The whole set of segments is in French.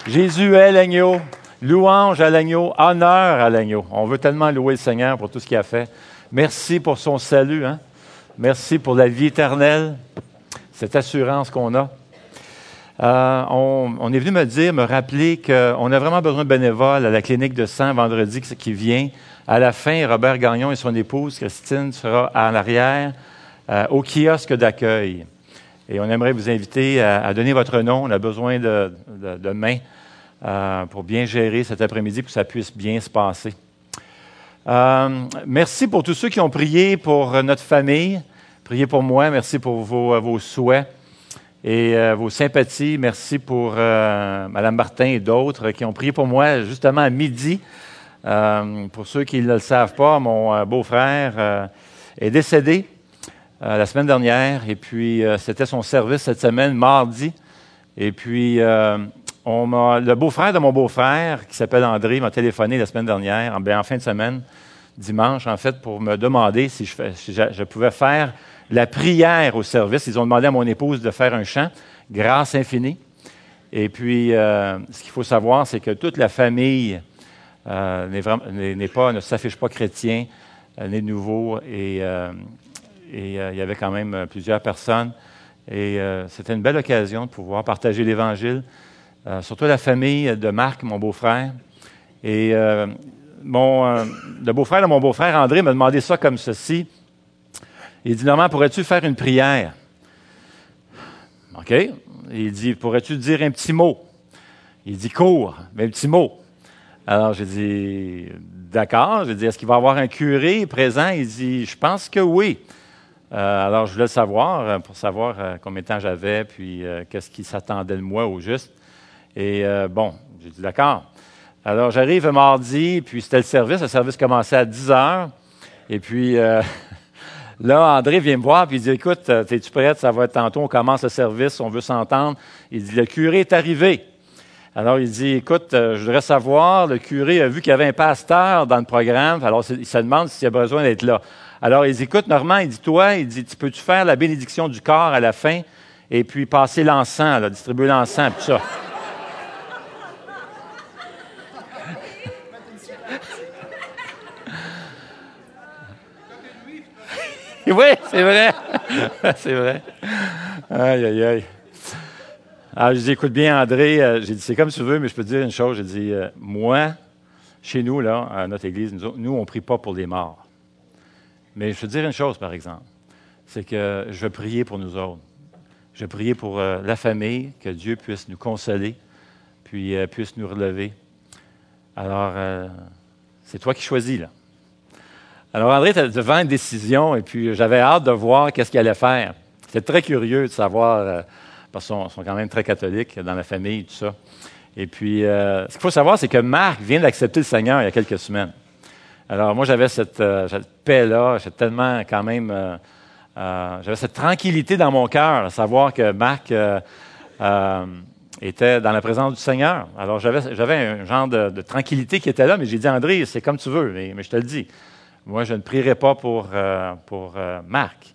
Jésus est l'agneau. Louange à l'agneau. Honneur à l'agneau. On veut tellement louer le Seigneur pour tout ce qu'il a fait. Merci pour son salut. Hein? Merci pour la vie éternelle. Cette assurance qu'on a. On est venu me rappeler qu'on a vraiment besoin de bénévoles à la clinique de sang vendredi qui vient. À la fin, Robert Gagnon et son épouse, Christine, sera en arrière au kiosque d'accueil. Et on aimerait vous inviter à donner votre nom. On a besoin de mains pour bien gérer cet après-midi, pour que ça puisse bien se passer. Merci pour tous ceux qui ont prié pour notre famille. Priez pour moi. Merci pour vos souhaits et vos sympathies. Merci pour Mme Martin et d'autres qui ont prié pour moi justement à midi. Pour ceux qui ne le savent pas, mon beau-frère est décédé la semaine dernière. Et puis, c'était son service cette semaine, mardi. Et puis, le beau-frère de mon beau-frère, qui s'appelle André, m'a téléphoné la semaine dernière, en fin de semaine, dimanche, en fait, pour me demander si je pouvais faire la prière au service. Ils ont demandé à mon épouse de faire un chant, « Grâce infinie ». Et puis, ce qu'il faut savoir, c'est que toute la famille ne s'affiche pas chrétien, né nouveau, et il y avait quand même plusieurs personnes. Et c'était une belle occasion de pouvoir partager l'Évangile, surtout la famille de Marc, mon beau-frère. Et le beau-frère de mon beau-frère, André, m'a demandé ça comme ceci. Il dit, « Normand, pourrais-tu faire une prière? » OK. Il dit, « Pourrais-tu dire un petit mot? » Il dit, « Court, mais un petit mot. » Alors, j'ai dit, « D'accord. » J'ai dit, « Est-ce qu'il va y avoir un curé présent? » Il dit, « Je pense que oui. » Alors, je voulais le savoir, pour savoir combien de temps j'avais, puis qu'est-ce qui s'attendait de moi au juste. Et j'ai dit, « D'accord. » Alors, j'arrive mardi, puis c'était le service. Le service commençait à 10 heures. Et puis, là, André vient me voir, puis il dit, « Écoute, es-tu prête? Ça va être tantôt, on commence le service, on veut s'entendre. » Il dit, « Le curé est arrivé. » Alors, il dit, « Écoute, je voudrais savoir, le curé a vu qu'il y avait un pasteur dans le programme, alors il se demande s'il a besoin d'être là. » Alors, il dit, « Écoute, Normand, il dit, toi, peux-tu faire la bénédiction du corps à la fin et puis passer l'encens, là, distribuer l'encens, tout ça. » Oui, c'est vrai. C'est vrai. Aïe, aïe, aïe. Alors, je dis, écoute bien, André, j'ai dit, c'est comme tu veux, mais je peux te dire une chose. J'ai dit, moi, chez nous, là, à notre église, nous, on ne prie pas pour les morts. Mais je peux te dire une chose, par exemple, c'est que je vais prier pour nous autres. Je vais prier pour la famille, que Dieu puisse nous consoler, puis puisse nous relever. Alors, c'est toi qui choisis, là. Alors, André était devant une décision, et puis j'avais hâte de voir qu'est-ce qu'il allait faire. C'était très curieux de savoir, parce qu'ils sont quand même très catholiques dans la famille, tout ça. Et puis, ce qu'il faut savoir, c'est que Marc vient d'accepter le Seigneur il y a quelques semaines. Alors, moi, j'avais cette paix-là, j'étais tellement quand même... j'avais cette tranquillité dans mon cœur, à savoir que Marc était dans la présence du Seigneur. Alors, j'avais un genre de tranquillité qui était là, mais j'ai dit, André, c'est comme tu veux, mais je te le dis. Moi, je ne prierai pas pour Marc.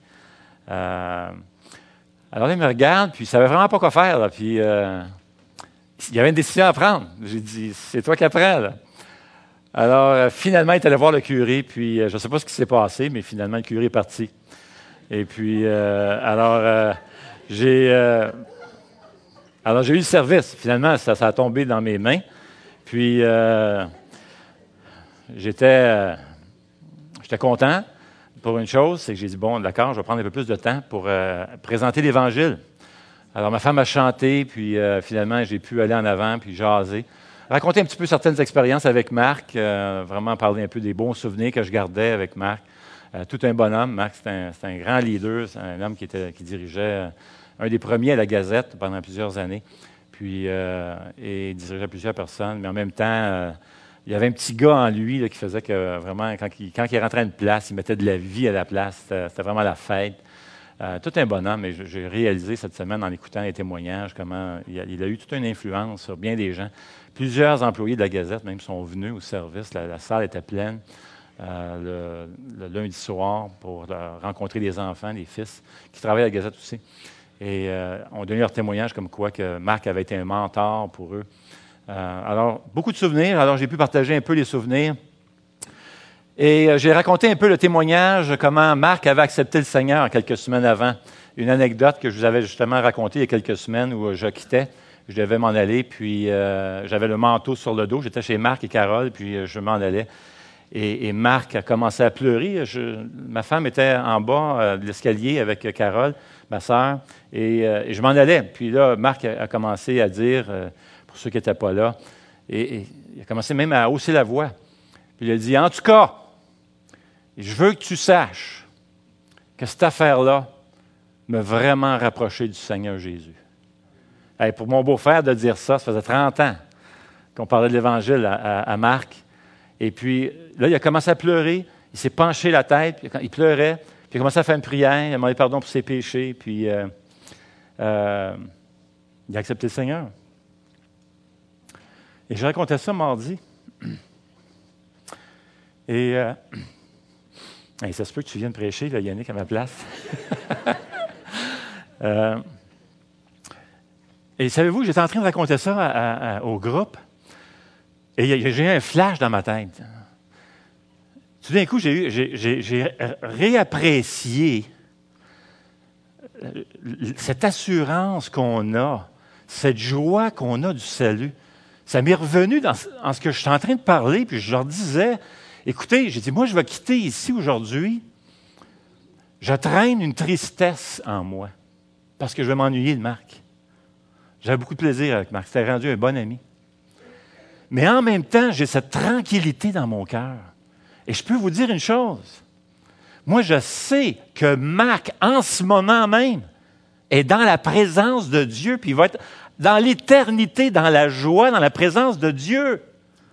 Alors, il me regarde, puis il ne savait vraiment pas quoi faire. Là, puis, il y avait une décision à prendre. J'ai dit, c'est toi qui apprends. Là. Alors, finalement, il est allé voir le curé, puis je ne sais pas ce qui s'est passé, mais finalement, le curé est parti. Et puis, j'ai eu le service. Finalement, ça a tombé dans mes mains. Puis, j'étais content pour une chose, c'est que j'ai dit, bon, d'accord, je vais prendre un peu plus de temps pour présenter l'Évangile. Alors, ma femme a chanté, puis finalement, j'ai pu aller en avant, puis jaser. Raconter un petit peu certaines expériences avec Marc, vraiment parler un peu des bons souvenirs que je gardais avec Marc. Tout un bonhomme. Marc, c'est un grand leader, c'est un homme qui dirigeait un des premiers à la Gazette pendant plusieurs années, puis et il dirigeait plusieurs personnes, mais en même temps... il y avait un petit gars en lui là, qui faisait que vraiment, quand il rentrait à une place, il mettait de la vie à la place. C'était vraiment la fête. Tout un bonhomme. Et j'ai réalisé cette semaine, en écoutant les témoignages, comment il a eu toute une influence sur bien des gens. Plusieurs employés de la Gazette même sont venus au service. La salle était pleine le lundi soir pour rencontrer des enfants, des fils, qui travaillent à la Gazette aussi. Et ont donné leur témoignage comme quoi que Marc avait été un mentor pour eux. Alors, beaucoup de souvenirs. Alors, j'ai pu partager un peu les souvenirs. Et j'ai raconté un peu le témoignage, comment Marc avait accepté le Seigneur quelques semaines avant. Une anecdote que je vous avais justement racontée il y a quelques semaines où je quittais. Je devais m'en aller, puis j'avais le manteau sur le dos. J'étais chez Marc et Carole, puis je m'en allais. Et Marc a commencé à pleurer. Ma femme était en bas de l'escalier avec Carole, ma sœur, et je m'en allais. Puis là, Marc a commencé à dire, pour ceux qui n'étaient pas là, et il a commencé même à hausser la voix. Puis il a dit, « En tout cas, je veux que tu saches que cette affaire-là m'a vraiment rapproché du Seigneur Jésus. » Hey, pour mon beau-frère de dire ça, ça faisait 30 ans qu'on parlait de l'Évangile à Marc. Et puis, là, il a commencé à pleurer. Il s'est penché la tête. Il pleurait. Puis il a commencé à faire une prière. Il a demandé pardon pour ses péchés. Puis, il a accepté le Seigneur. Et je racontais ça mardi. Et ça se peut que tu viennes prêcher, là, Yannick, à ma place. Et savez-vous, j'étais en train de raconter ça au groupe. Et j'ai eu un flash dans ma tête. Tout d'un coup, j'ai réapprécié cette assurance qu'on a, cette joie qu'on a du salut. Ça m'est revenu en ce que je suis en train de parler, puis je leur disais, écoutez, j'ai dit, moi, je vais quitter ici aujourd'hui. Je traîne une tristesse en moi, parce que je vais m'ennuyer de Marc. J'avais beaucoup de plaisir avec Marc. C'était rendu un bon ami. Mais en même temps, j'ai cette tranquillité dans mon cœur. Et je peux vous dire une chose. Moi, je sais que Marc, en ce moment même, est dans la présence de Dieu, puis il va être dans l'éternité, dans la joie, dans la présence de Dieu.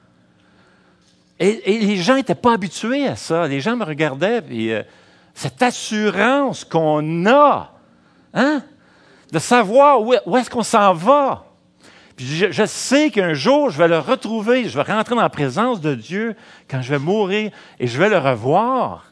Et les gens n'étaient pas habitués à ça. Les gens me regardaient, puis cette assurance qu'on a, hein, de savoir où est-ce qu'on s'en va. Puis je sais qu'un jour, je vais le retrouver, je vais rentrer dans la présence de Dieu quand je vais mourir et je vais le revoir.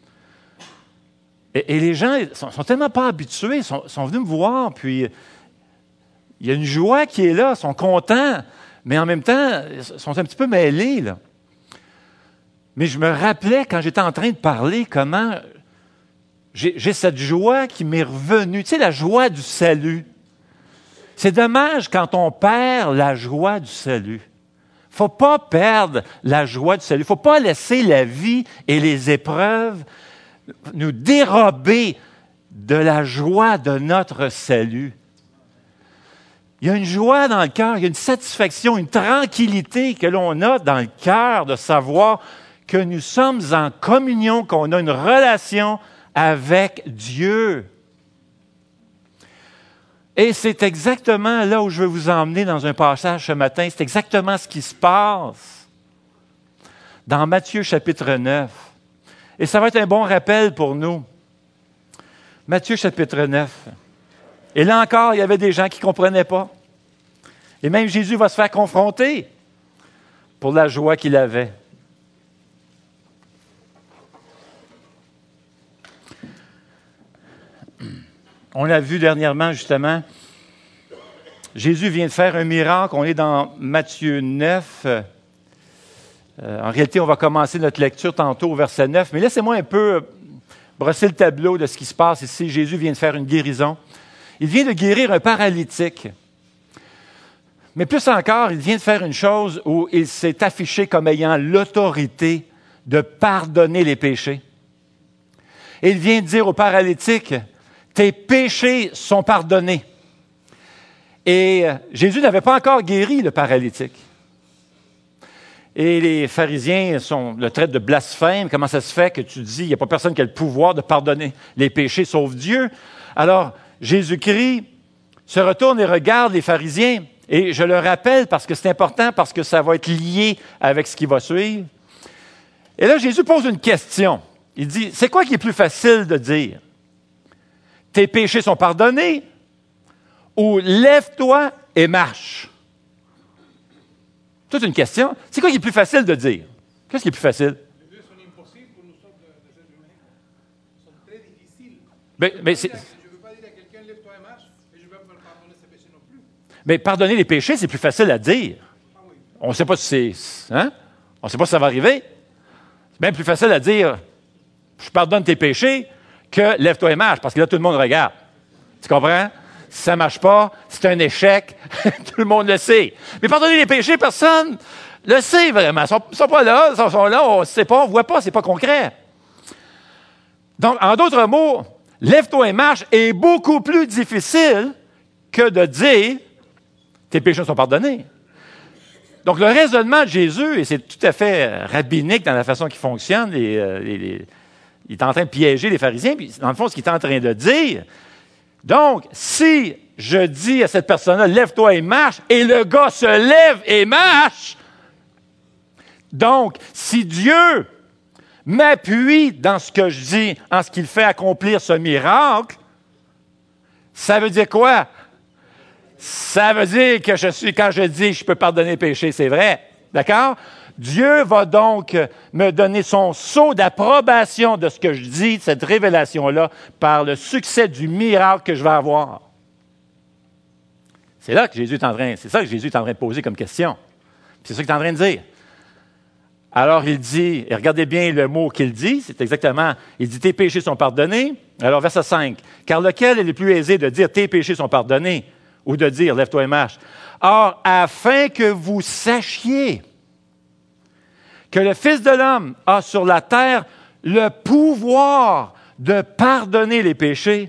Et les gens sont tellement pas habitués, sont venus me voir, puis il y a une joie qui est là, ils sont contents, mais en même temps, ils sont un petit peu mêlés, là. Mais je me rappelais, quand j'étais en train de parler, comment j'ai cette joie qui m'est revenue. Tu sais, la joie du salut. C'est dommage quand on perd la joie du salut. Il ne faut pas perdre la joie du salut. Il ne faut pas laisser la vie et les épreuves nous dérober de la joie de notre salut. Il y a une joie dans le cœur, il y a une satisfaction, une tranquillité que l'on a dans le cœur de savoir que nous sommes en communion, qu'on a une relation avec Dieu. Et c'est exactement là où je veux vous emmener dans un passage ce matin. C'est exactement ce qui se passe dans Matthieu chapitre 9. Et ça va être un bon rappel pour nous. Matthieu chapitre 9. Et là encore, il y avait des gens qui ne comprenaient pas. Et même Jésus va se faire confronter pour la joie qu'il avait. On l'a vu dernièrement, justement. Jésus vient de faire un miracle. On est dans Matthieu 9. En réalité, on va commencer notre lecture tantôt au verset 9. Mais laissez-moi un peu brosser le tableau de ce qui se passe ici. Jésus vient de faire une guérison. Il vient de guérir un paralytique. Mais plus encore, il vient de faire une chose où il s'est affiché comme ayant l'autorité de pardonner les péchés. Et il vient de dire au paralytique, « Tes péchés sont pardonnés. » Et Jésus n'avait pas encore guéri le paralytique. Et les pharisiens le traitent de blasphème. Comment ça se fait que tu dis, il n'y a pas personne qui a le pouvoir de pardonner les péchés sauf Dieu? Alors, Jésus-Christ se retourne et regarde les pharisiens. Et je le rappelle parce que c'est important, parce que ça va être lié avec ce qui va suivre. Et là, Jésus pose une question. Il dit, c'est quoi qui est plus facile de dire? Tes péchés sont pardonnés, ou lève-toi et marche. Toute une question. C'est quoi qui est plus facile de dire? Qu'est-ce qui est plus facile? Les deux sont impossibles pour nous autres, les êtres humains. Ils sont très difficiles. Mais Je ne veux pas dire à quelqu'un, lève-toi et marche, et je ne vais pas me pardonner ses péchés non plus. Mais pardonner les péchés, c'est plus facile à dire. Ah on ne sait pas si c'est... Hein? On ne sait pas si ça va arriver. C'est bien plus facile à dire « Je pardonne tes péchés » que « Lève-toi et marche », parce que là, tout le monde regarde. Tu comprends? Si ça ne marche pas, c'est un échec, tout le monde le sait. Mais pardonner les péchés, personne le sait vraiment. Ils ne sont pas là, ils sont là, on ne sait pas, on ne voit pas, ce n'est pas concret. Donc, en d'autres mots, « Lève-toi et marche » est beaucoup plus difficile que de dire « Tes péchés sont pardonnés ». Donc, le raisonnement de Jésus, et c'est tout à fait rabbinique dans la façon qu'il fonctionne, il est en train de piéger les pharisiens, puis dans le fond, ce qu'il est en train de dire. Donc, si je dis à cette personne-là, lève-toi et marche, et le gars se lève et marche, donc, si Dieu m'appuie dans ce que je dis, en ce qu'il fait accomplir ce miracle, ça veut dire quoi? Ça veut dire que quand je dis je peux pardonner le péché, c'est vrai. D'accord? Dieu va donc me donner son sceau d'approbation de ce que je dis, de cette révélation-là, par le succès du miracle que je vais avoir. C'est ça que Jésus est en train de poser comme question. C'est ça qu'il est en train de dire. Alors il dit, et regardez bien le mot qu'il dit, c'est exactement, il dit tes péchés sont pardonnés. Alors verset 5, car lequel est le plus aisé de dire tes péchés sont pardonnés ou de dire lève-toi et marche? Or, afin que vous sachiez que le Fils de l'homme a sur la terre le pouvoir de pardonner les péchés,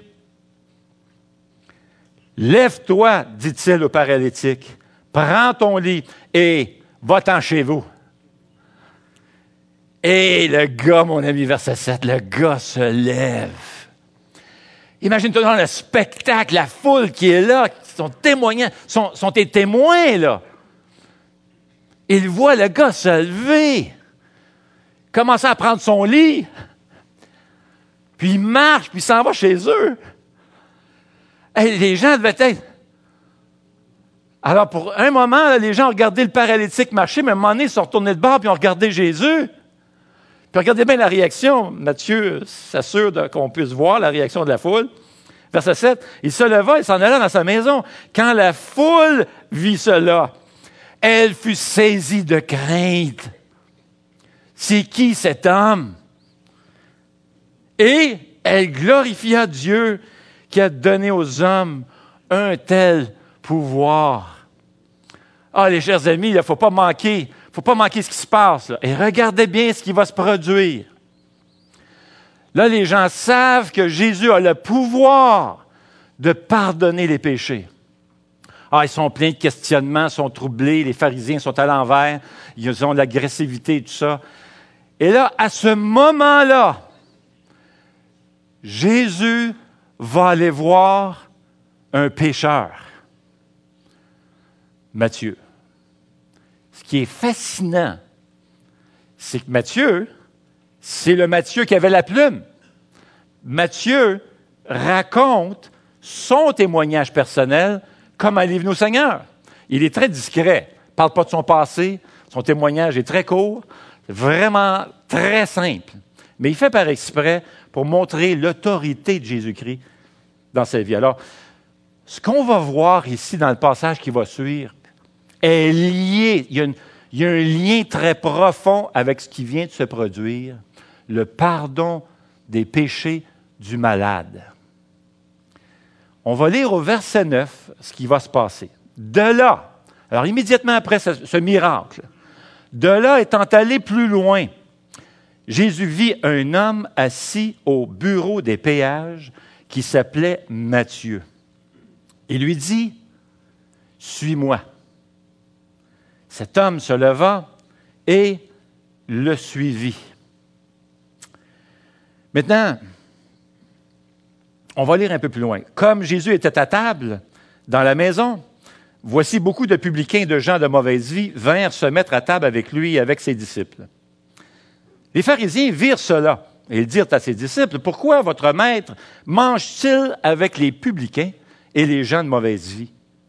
lève-toi, dit-il au paralytique, prends ton lit et va-t'en chez vous. Et le gars, mon ami, verset 7, le gars se lève. Imagine-toi dans le spectacle, la foule qui est là, sont des témoins, là. Ils voient le gars se lever, commencer à prendre son lit, puis il marche, puis il s'en va chez eux. Hey, les gens devaient être... Alors, pour un moment, là, les gens ont regardé le paralytique marcher, mais à un moment donné, ils sont retournés de bord, puis ont regardé Jésus. Puis regardez bien la réaction. Matthieu s'assure qu'on puisse voir la réaction de la foule. Verset 7, il se leva et s'en alla dans sa maison. Quand la foule vit cela, elle fut saisie de crainte. C'est qui cet homme? Et elle glorifia Dieu qui a donné aux hommes un tel pouvoir. Ah, les chers amis, il ne faut pas manquer ce qui se passe. Là. Et regardez bien ce qui va se produire. Là, les gens savent que Jésus a le pouvoir de pardonner les péchés. Ah, ils sont pleins de questionnements, sont troublés, les pharisiens sont à l'envers, ils ont de l'agressivité et tout ça. Et là, à ce moment-là, Jésus va aller voir un pécheur, Matthieu. Ce qui est fascinant, c'est que Matthieu, c'est le Matthieu qui avait la plume. Matthieu raconte son témoignage personnel comme un livre de nos Seigneurs. Il est très discret. Il ne parle pas de son passé. Son témoignage est très court, vraiment très simple. Mais il fait par exprès pour montrer l'autorité de Jésus-Christ dans sa vie. Alors, ce qu'on va voir ici dans le passage qui va suivre est lié. Il y a un lien très profond avec ce qui vient de se produire, le pardon des péchés du malade. On va lire au verset 9 ce qui va se passer. De là, alors immédiatement après ce miracle, de là étant allé plus loin, Jésus vit un homme assis au bureau des péages qui s'appelait Matthieu. Il lui dit, « Suis-moi. » Cet homme se leva et le suivit. Maintenant, on va lire un peu plus loin. Comme Jésus était à table dans la maison, voici beaucoup de publicains, de gens de mauvaise vie, vinrent se mettre à table avec lui et avec ses disciples. Les pharisiens virent cela et ils dirent à ses disciples, « Pourquoi votre maître mange-t-il avec les publicains et les gens de mauvaise vie? »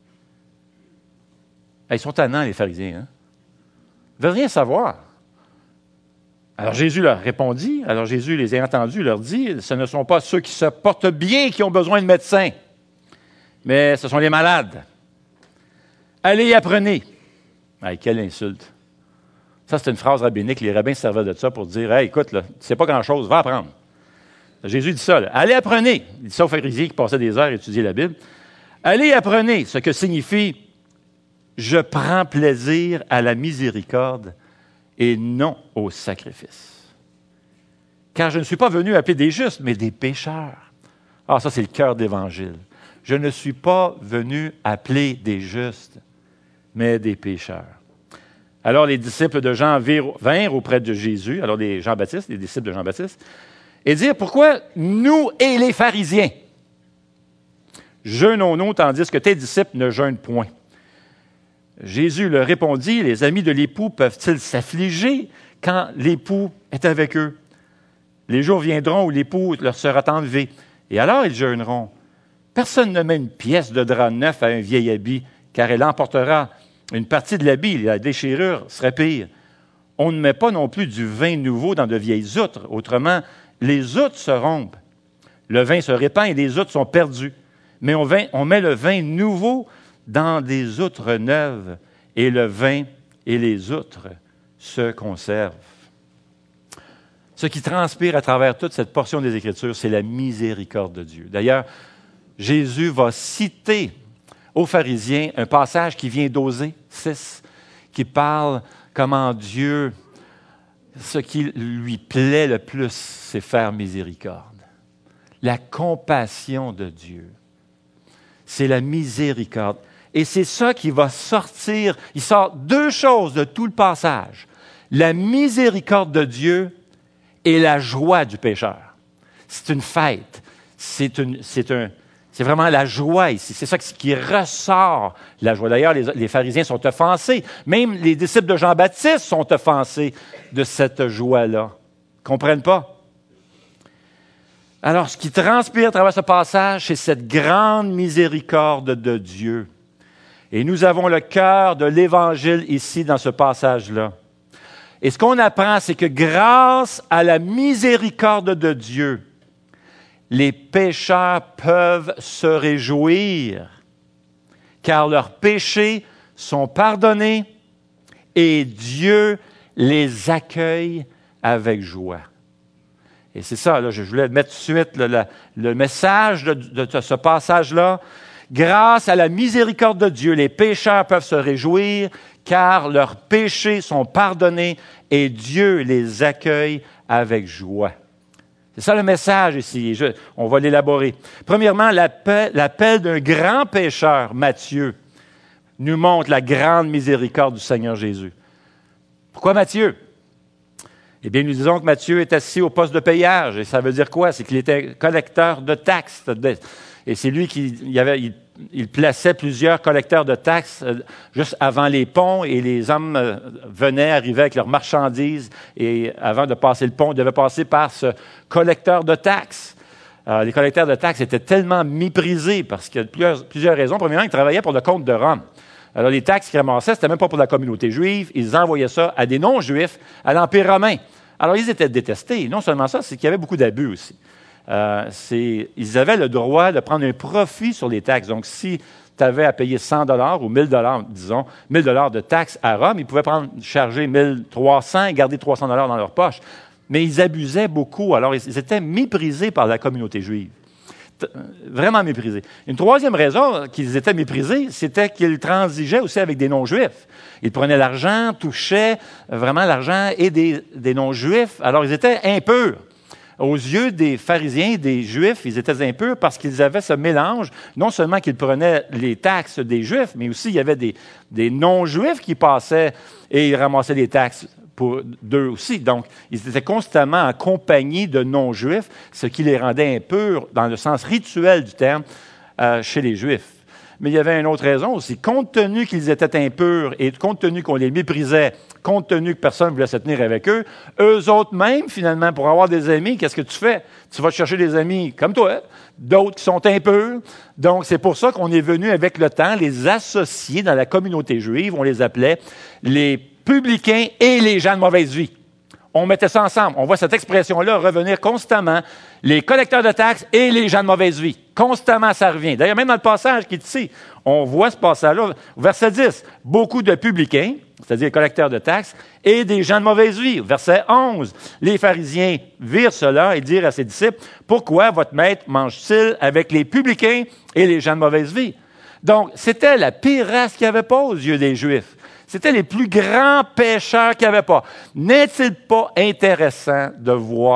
Ils sont tannants, les pharisiens. Hein? Ils ne veulent rien savoir. Alors Jésus leur répondit, alors Jésus les a entendus, leur dit, « Ce ne sont pas ceux qui se portent bien qui ont besoin de médecins, mais ce sont les malades. Allez et apprenez. Hey, quelle insulte! Ça, c'est une phrase rabbinique. Les rabbins servaient de ça pour dire, « Hey, écoute, là, tu ne sais pas grand-chose, va apprendre. » Jésus dit ça, là. « Allez, apprenez. » Il dit ça aux pharisiens qui passaient des heures à étudier la Bible. « Allez, apprenez ce que signifie « Je prends plaisir à la miséricorde et non au sacrifice. » Car je ne suis pas venu appeler des justes, mais des pécheurs. Ah, ça, c'est le cœur de l'Évangile. Je ne suis pas venu appeler des justes, mais des pécheurs. Alors, les disciples de Jean vinrent auprès de Jésus, alors les disciples de Jean-Baptiste, et dirent, « Pourquoi nous et les pharisiens jeûnons-nous tandis que tes disciples ne jeûnent point? » Jésus leur répondit, « Les amis de l'époux peuvent-ils s'affliger quand l'époux est avec eux? Les jours viendront où l'époux leur sera enlevé, et alors ils jeûneront. Personne ne met une pièce de drap neuf à un vieil habit, car elle emportera une partie de l'habit, la déchirure serait pire. On ne met pas non plus du vin nouveau dans de vieilles outres, autrement, les outres se rompent. Le vin se répand et les outres sont perdues. Mais on met le vin nouveau dans des outres neuves, et le vin et les outres se conservent. » Ce qui transpire à travers toute cette portion des Écritures, c'est la miséricorde de Dieu. D'ailleurs, Jésus va citer aux pharisiens un passage qui vient d'Osée 6, qui parle comment Dieu, ce qui lui plaît le plus, c'est faire miséricorde. La compassion de Dieu, c'est la miséricorde. Et c'est ça qui va sortir, il sort deux choses de tout le passage. La miséricorde de Dieu et la joie du pécheur. C'est une fête. C'est vraiment la joie ici. C'est ça qui ressort, la joie. D'ailleurs, les pharisiens sont offensés. Même les disciples de Jean-Baptiste sont offensés de cette joie-là. Ils ne comprennent pas. Alors, ce qui transpire à travers ce passage, c'est cette grande miséricorde de Dieu. Et nous avons le cœur de l'Évangile ici, dans ce passage-là. Et ce qu'on apprend, c'est que grâce à la miséricorde de Dieu, les pécheurs peuvent se réjouir, car leurs péchés sont pardonnés et Dieu les accueille avec joie. Et c'est ça, là, je voulais mettre tout de suite le message de ce passage-là. Grâce à la miséricorde de Dieu, les pécheurs peuvent se réjouir, car leurs péchés sont pardonnés et Dieu les accueille avec joie. C'est ça le message ici. On va l'élaborer. Premièrement, l'appel d'un grand pécheur, Matthieu, nous montre la grande miséricorde du Seigneur Jésus. Pourquoi Matthieu? Eh bien, nous disons que Matthieu est assis au poste de payage. Et ça veut dire quoi? C'est qu'il était collecteur de taxes. Et c'est lui il plaçait plusieurs collecteurs de taxes juste avant les ponts, et les hommes arrivaient avec leurs marchandises, et avant de passer le pont, ils devaient passer par ce collecteur de taxes. Les collecteurs de taxes étaient tellement méprisés parce qu'il y a plusieurs raisons. Premièrement, ils travaillaient pour le compte de Rome. Alors, les taxes qu'ils ramassaient, ce n'était même pas pour la communauté juive. Ils envoyaient ça à des non-juifs, à l'Empire romain. Alors, ils étaient détestés. Non seulement ça, c'est qu'il y avait beaucoup d'abus aussi. Ils avaient le droit de prendre un profit sur les taxes. Donc, si tu avais à payer 100 $ ou 1 000 $, disons, 1 000 $ de taxes à Rome, ils pouvaient charger 1 300 et garder 300 $ dans leur poche. Mais ils abusaient beaucoup. Alors, ils étaient méprisés par la communauté juive. Vraiment méprisés. Une troisième raison qu'ils étaient méprisés, c'était qu'ils transigeaient aussi avec des non-juifs. Ils prenaient l'argent, touchaient vraiment l'argent et des non-juifs. Alors, ils étaient impurs. Aux yeux des pharisiens, des Juifs, ils étaient impurs parce qu'ils avaient ce mélange, non seulement qu'ils prenaient les taxes des Juifs, mais aussi il y avait des non-Juifs qui passaient et ils ramassaient les taxes pour d'eux aussi. Donc, ils étaient constamment en compagnie de non-Juifs, ce qui les rendait impurs dans le sens rituel du terme chez les Juifs. Mais il y avait une autre raison aussi. Compte tenu qu'ils étaient impurs et compte tenu qu'on les méprisait, compte tenu que personne ne voulait se tenir avec eux, eux autres même, finalement, pour avoir des amis, qu'est-ce que tu fais? Tu vas chercher des amis comme toi, d'autres qui sont impurs. Donc, c'est pour ça qu'on est venu avec le temps les associer dans la communauté juive. On les appelait les publicains et les gens de mauvaise vie. On mettait ça ensemble. On voit cette expression-là revenir constamment. Les collecteurs de taxes et les gens de mauvaise vie. Constamment, ça revient. D'ailleurs, même dans le passage qui est ici, on voit ce passage-là. Verset 10. Beaucoup de publicains, c'est-à-dire les collecteurs de taxes, et des gens de mauvaise vie. Verset 11, les pharisiens virent cela et dirent à ses disciples, « Pourquoi votre maître mange-t-il avec les publicains et les gens de mauvaise vie? » Donc, c'était la pire race qu'il n'y avait pas aux yeux des Juifs. C'était les plus grands pécheurs qu'il n'y avait pas. N'est-il pas intéressant de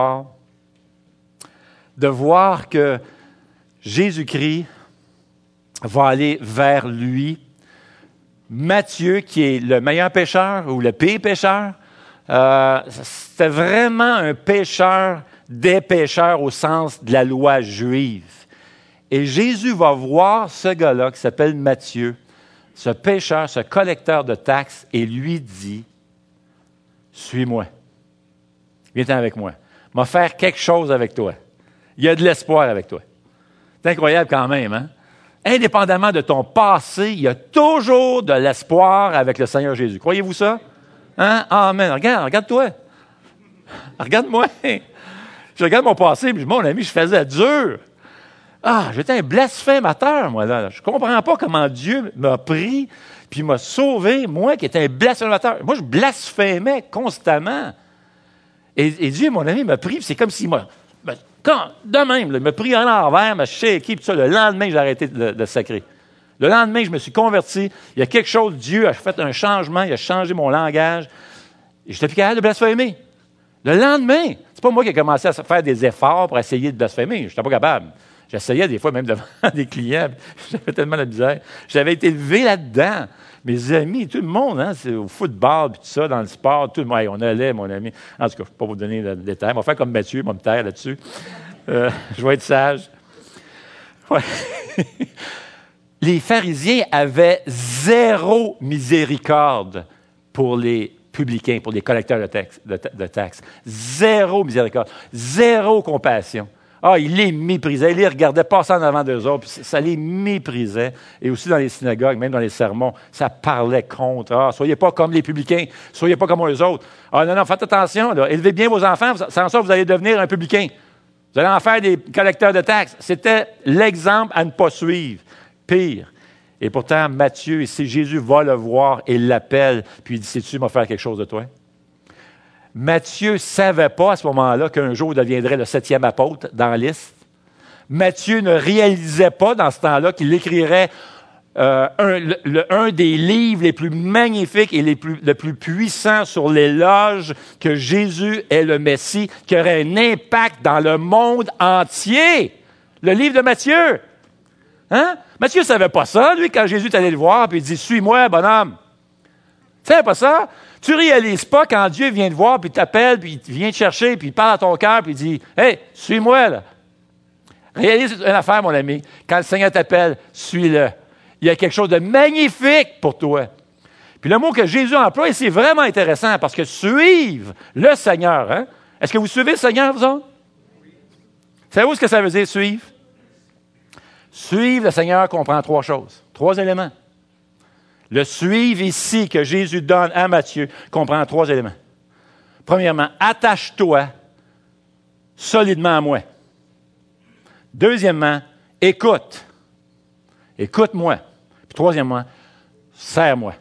voir que Jésus-Christ va aller vers lui? Matthieu, qui est le meilleur pécheur ou le pire pécheur, c'était vraiment un pécheur des pécheurs au sens de la loi juive. Et Jésus va voir ce gars-là qui s'appelle Matthieu, ce pécheur, ce collecteur de taxes, et lui dit, « Suis-moi. Viens avec moi. Je vais faire quelque chose avec toi. Il y a de l'espoir avec toi. » C'est incroyable quand même, hein? Indépendamment de ton passé, il y a toujours de l'espoir avec le Seigneur Jésus. Croyez-vous ça? Hein? Amen. Regarde-toi. Regarde-moi. Je regarde mon passé, puis mon ami, je faisais dur. J'étais un blasphémateur, moi, là. Je ne comprends pas comment Dieu m'a pris puis m'a sauvé, moi qui étais un blasphémateur. Moi, je blasphémais constamment. Et Dieu, mon ami, m'a pris, puis c'est comme s'il m'a... de même, il m'a pris en l'envers, m'a shaké, puis ça, le lendemain, j'ai arrêté de sacrer. Le lendemain, je me suis converti. Il y a quelque chose, Dieu a fait un changement, il a changé mon langage. Et je n'étais plus capable de blasphémer. Le lendemain, c'est pas moi qui ai commencé à faire des efforts pour essayer de blasphémer. Je n'étais pas capable. J'essayais des fois même devant des clients. J'avais tellement la misère. J'avais été élevé là-dedans. Mes amis, tout le monde, hein, c'est au football, puis tout ça, dans le sport, tout le monde. Hey, on allait, mon ami. En tout cas, je ne vais pas vous donner le détail. On va faire comme Matthieu, on va me taire là-dessus. Je vais être sage. Ouais. Les pharisiens avaient zéro miséricorde pour les publicains, pour les collecteurs de taxes. Zéro miséricorde. Zéro compassion. Ils les méprisaient, ils les regardaient passer en avant d'eux autres, puis ça les méprisait. Et aussi dans les synagogues, même dans les sermons, ça parlait contre. Soyez pas comme les publicains, soyez pas comme eux autres. Non, faites attention, là, élevez bien vos enfants, sans ça, vous allez devenir un publicain. Vous allez en faire des collecteurs de taxes. C'était l'exemple à ne pas suivre. Pire. Et pourtant, Matthieu, ici, Jésus va le voir et l'appelle, puis il dit, sais-tu, il va faire quelque chose de toi? Matthieu ne savait pas à ce moment-là qu'un jour, il deviendrait le 7e apôtre dans la liste. Matthieu ne réalisait pas dans ce temps-là qu'il écrirait un des livres les plus magnifiques et le plus puissants sur l'éloge que Jésus est le Messie, qui aurait un impact dans le monde entier. Le livre de Matthieu. Hein? Matthieu ne savait pas ça, lui, quand Jésus est allé le voir, puis il dit, « Suis-moi, bonhomme. » Tu ne savais pas ça? Tu ne réalises pas quand Dieu vient te voir, puis t'appelle, puis il vient te chercher, puis il parle à ton cœur, puis il dit, « Hey, suis-moi, là. » Réalise une affaire, mon ami. Quand le Seigneur t'appelle, suis-le. Il y a quelque chose de magnifique pour toi. Puis le mot que Jésus emploie, c'est vraiment intéressant, parce que suivre le Seigneur, hein? Est-ce que vous suivez le Seigneur, vous autres? Savez-vous ce que ça veut dire, suivre? Suivre le Seigneur comprend 3 choses, 3 éléments. Le suivre ici que Jésus donne à Matthieu comprend 3 éléments. Premièrement, attache-toi solidement à moi. Deuxièmement, écoute. Écoute-moi. Puis troisièmement, sers-moi.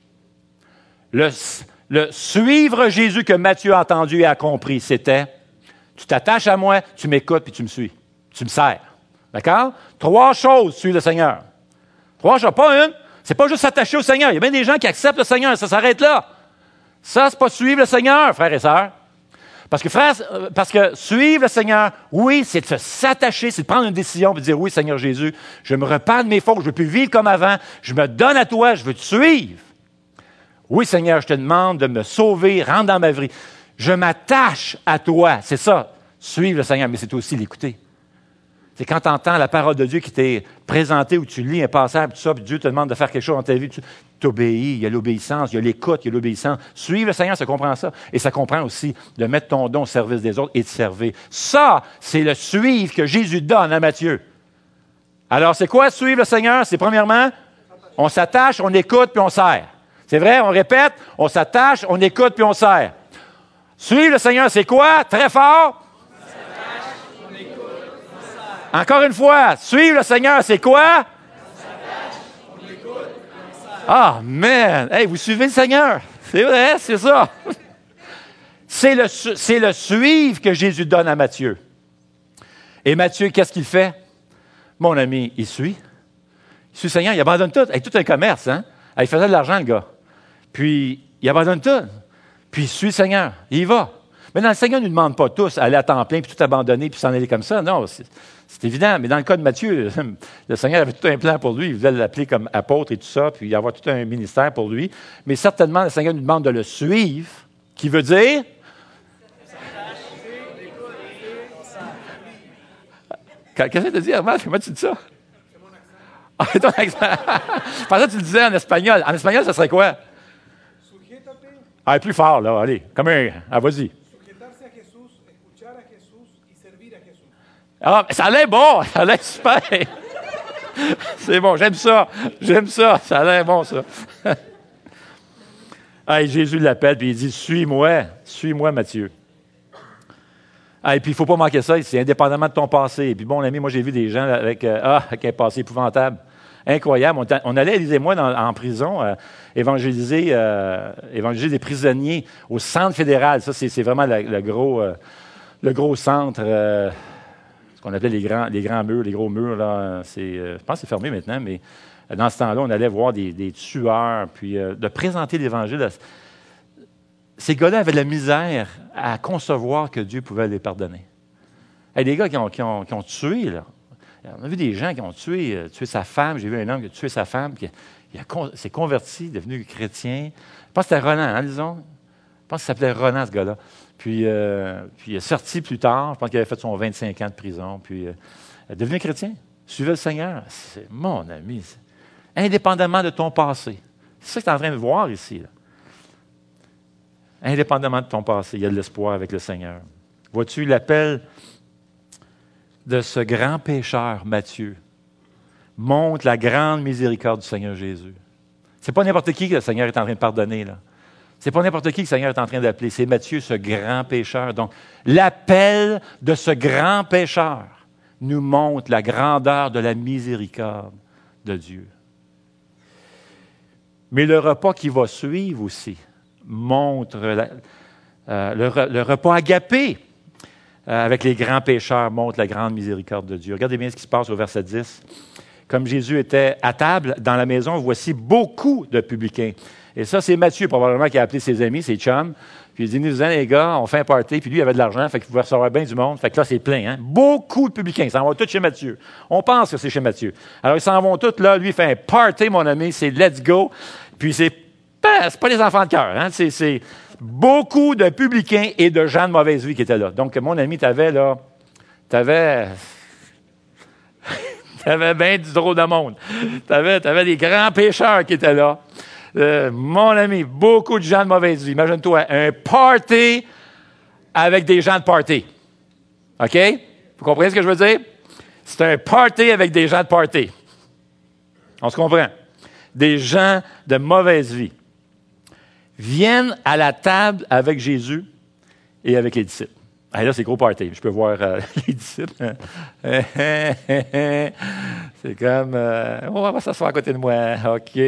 Le suivre Jésus que Matthieu a entendu et a compris, c'était, tu t'attaches à moi, tu m'écoutes puis tu me suis. Tu me sers. D'accord? 3 choses, suivre le Seigneur. 3 choses, pas une. C'est pas juste s'attacher au Seigneur. Il y a bien des gens qui acceptent le Seigneur, ça s'arrête là. Ça, c'est pas suivre le Seigneur, frères et sœurs. Parce que suivre le Seigneur, oui, c'est de s'attacher, c'est de prendre une décision et de dire, oui, Seigneur Jésus, je me repens de mes fautes, je ne veux plus vivre comme avant, je me donne à toi, je veux te suivre. Oui, Seigneur, je te demande de me sauver, rentre dans ma vie. Je m'attache à toi. C'est ça, suivre le Seigneur, mais c'est aussi l'écouter. C'est quand tu entends la parole de Dieu qui t'est présentée, où tu lis un passage, tout ça, puis Dieu te demande de faire quelque chose dans ta vie, tu t'obéis, il y a l'obéissance, il y a l'écoute, il y a l'obéissance. Suivre le Seigneur, ça comprend ça. Et ça comprend aussi de mettre ton don au service des autres et de servir. Ça, c'est le suivre que Jésus donne à Matthieu. Alors, c'est quoi suivre le Seigneur? C'est premièrement, on s'attache, on écoute, puis on sert. C'est vrai, on répète, on s'attache, on écoute, puis on sert. Suivre le Seigneur, c'est quoi? Très fort. Encore une fois, suivre le Seigneur, c'est quoi? Ah, man! Hey, vous suivez le Seigneur. C'est vrai, c'est ça. C'est le suivre que Jésus donne à Matthieu. Et Matthieu, qu'est-ce qu'il fait? Mon ami, il suit. Il suit le Seigneur, il abandonne tout. Avec tout un commerce, hein? Il faisait de l'argent, le gars. Puis, il abandonne tout. Puis, il suit le Seigneur. Il y va. Mais dans le Seigneur ne nous demande pas tous à aller à temps plein, puis tout abandonner, puis s'en aller comme ça. Non, c'est évident. Mais dans le cas de Matthieu, le Seigneur avait tout un plan pour lui. Il voulait l'appeler comme apôtre et tout ça, puis avoir tout un ministère pour lui. Mais certainement, le Seigneur nous demande de le suivre, qui veut dire... Qu'est-ce que tu dis, Armand? Comment tu dis ça? C'est ton accent. Je pensais que tu le disais en espagnol. En espagnol, ça serait quoi? Ah, plus fort, là. Allez, comme un... Ah, vas-y. Ah, ça a l'air bon. Ça a l'air super. C'est bon, j'aime ça. J'aime ça. Ça a l'air bon, ça. Ah, et Jésus l'appelle, puis il dit, suis-moi. Suis-moi, Matthieu. Ah, et puis, il ne faut pas manquer ça, c'est indépendamment de ton passé. Et puis, bon, ami, moi, j'ai vu des gens avec un passé épouvantable. Incroyable. On allait, Élise et moi, en prison, évangéliser des prisonniers au centre fédéral. Ça, c'est vraiment le gros centre, ce qu'on appelait les grands murs, les gros murs. Là, je pense que c'est fermé maintenant, mais dans ce temps-là, on allait voir des tueurs, puis de présenter l'Évangile. Ces gars-là avaient de la misère à concevoir que Dieu pouvait les pardonner. Hey, des gars qui ont tué, là. On a vu des gens qui ont tué sa femme. J'ai vu un homme qui a tué sa femme, qui s'est converti, devenu chrétien. Je pense que c'était Ronan, hein, disons. Je pense qu'il s'appelait Ronan, ce gars-là. Puis il est sorti plus tard. Je pense qu'il avait fait son 25 ans de prison. Puis il est devenu chrétien. Suivait le Seigneur. C'est mon ami. Indépendamment de ton passé. C'est ça que tu es en train de voir ici, là. Indépendamment de ton passé, il y a de l'espoir avec le Seigneur. Vois-tu l'appel de ce grand pécheur, Matthieu, montre la grande miséricorde du Seigneur Jésus. C'est pas n'importe qui que le Seigneur est en train de pardonner, là. C'est pas n'importe qui que le Seigneur est en train d'appeler. C'est Matthieu, ce grand pécheur. Donc, l'appel de ce grand pécheur nous montre la grandeur de la miséricorde de Dieu. Mais le repas qui va suivre aussi montre le repas agapé avec les grands pécheurs montre la grande miséricorde de Dieu. Regardez bien ce qui se passe au verset 10. Comme Jésus était à table dans la maison, voici beaucoup de publicains. Et ça, c'est Matthieu, probablement, qui a appelé ses amis, ses chums. Puis il dit, nous, les gars, on fait un party. Puis lui, il avait de l'argent, fait qu'il pouvait recevoir bien du monde. Fait que là, c'est plein, hein? Beaucoup de publicains. Ils s'en vont tous chez Matthieu. On pense que c'est chez Matthieu. Alors, ils s'en vont tous là. Lui, il fait un party, mon ami. C'est let's go. Puis c'est pas les enfants de cœur, hein? C'est beaucoup de publicains et de gens de mauvaise vie qui étaient là. Donc, mon ami, t'avais bien du drôle de monde. T'avais des grands pécheurs qui étaient là. Mon ami, beaucoup de gens de mauvaise vie. Imagine-toi, un party avec des gens de party. OK? Vous comprenez ce que je veux dire? C'est un party avec des gens de party. On se comprend? Des gens de mauvaise vie viennent à la table avec Jésus et avec les disciples. Ah, là, c'est gros party. Je peux voir les disciples. C'est comme, on va s'asseoir à côté de moi. OK.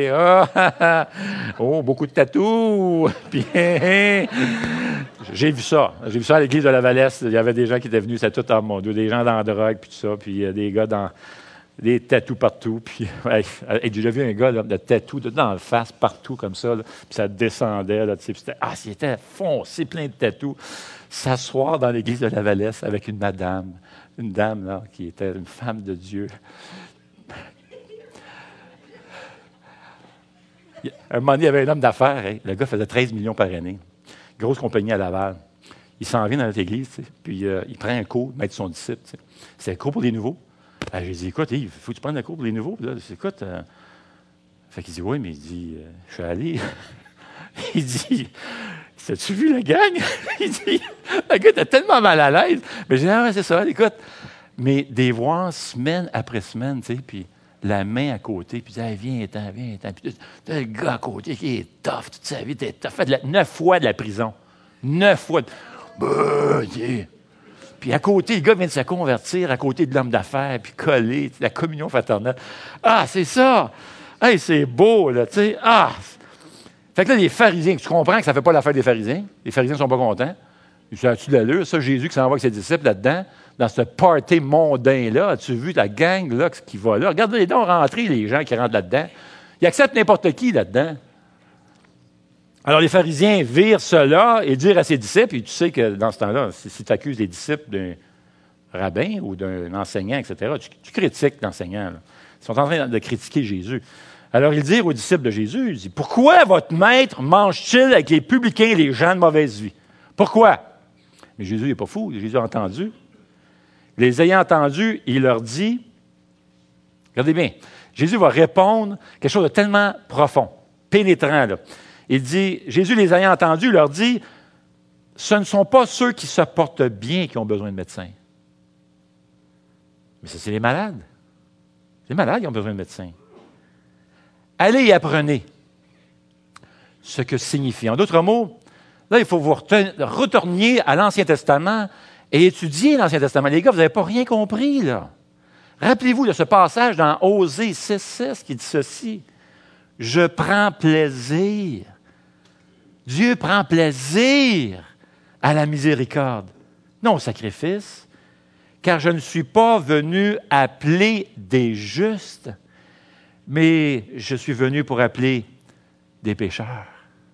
Oh, beaucoup de tatous. Puis, j'ai vu ça. J'ai vu ça à l'église de la Valesse. Il y avait des gens qui étaient venus, c'était tout, mon Dieu, des gens dans la drogue, puis tout ça. Puis, des gars dans des tatous partout. Puis, j'ai déjà vu un gars là, de tatous dans la face, partout, comme ça. Là, puis, ça descendait. Là, c'était foncé, plein de tatous. S'asseoir dans l'église de la Valesse avec une dame là, qui était une femme de Dieu. Un moment donné, il y avait un homme d'affaires. Hein, le gars faisait 13 millions par année. Grosse compagnie à Laval. Il s'en vient dans notre église, puis il prend un cours, maître son disciple. C'est un cours pour les nouveaux. J'ai dit, écoute, il faut que tu prennes un cours pour les nouveaux. Là, écoute, fait qu'il dit, oui, mais il dit, je suis allé. Il dit, as-tu vu la gang? Il dit, le gars était tellement mal à l'aise. Mais j'ai dit, ah ouais, c'est ça, écoute. Mais des voir semaine après semaine, tu sais, puis la main à côté, puis il dit, viens-t'en. Puis t'as le gars à côté qui est tough toute sa vie. T'as fait 9 fois de la prison. 9 fois. Puis à côté, le gars vient de se convertir, à côté de l'homme d'affaires, puis collé, la communion fraternelle. Ah, c'est ça! Hey, c'est beau, là, tu sais. Ah! Fait que là, les pharisiens, tu comprends que ça ne fait pas l'affaire des pharisiens. Les pharisiens ne sont pas contents. Ils disent, as-tu de l'allure? Ça, Jésus qui s'en va avec ses disciples là-dedans, dans ce party mondain-là. As-tu vu la gang là, qui va là? Regardez-les donc rentrer, les gens qui rentrent là-dedans. Ils acceptent n'importe qui là-dedans. Alors, les pharisiens virent cela et dirent à ses disciples, et tu sais que dans ce temps-là, si tu accuses les disciples d'un rabbin ou d'un enseignant, etc., tu critiques l'enseignant. Là. Ils sont en train de critiquer Jésus. Alors, ils dirent aux disciples de Jésus, ils disent, pourquoi votre maître mange-t-il avec les publicains et les gens de mauvaise vie? Pourquoi? Mais Jésus n'est pas fou, Jésus a entendu. Les ayant entendus, il leur dit, regardez bien, Jésus va répondre quelque chose de tellement profond, pénétrant, là. Il dit, Jésus les ayant entendus, il leur dit, ce ne sont pas ceux qui se portent bien qui ont besoin de médecins. Mais ça, c'est les malades. Les malades qui ont besoin de médecins. Allez et apprenez ce que signifie. En d'autres mots, là, il faut vous retourner à l'Ancien Testament et étudier l'Ancien Testament. Les gars, vous n'avez pas rien compris, là. Rappelez-vous de ce passage dans Osée 6,6 qui dit ceci. Je prends plaisir. Dieu prend plaisir à la miséricorde, non au sacrifice, car je ne suis pas venu appeler des justes, mais je suis venu pour appeler des pécheurs.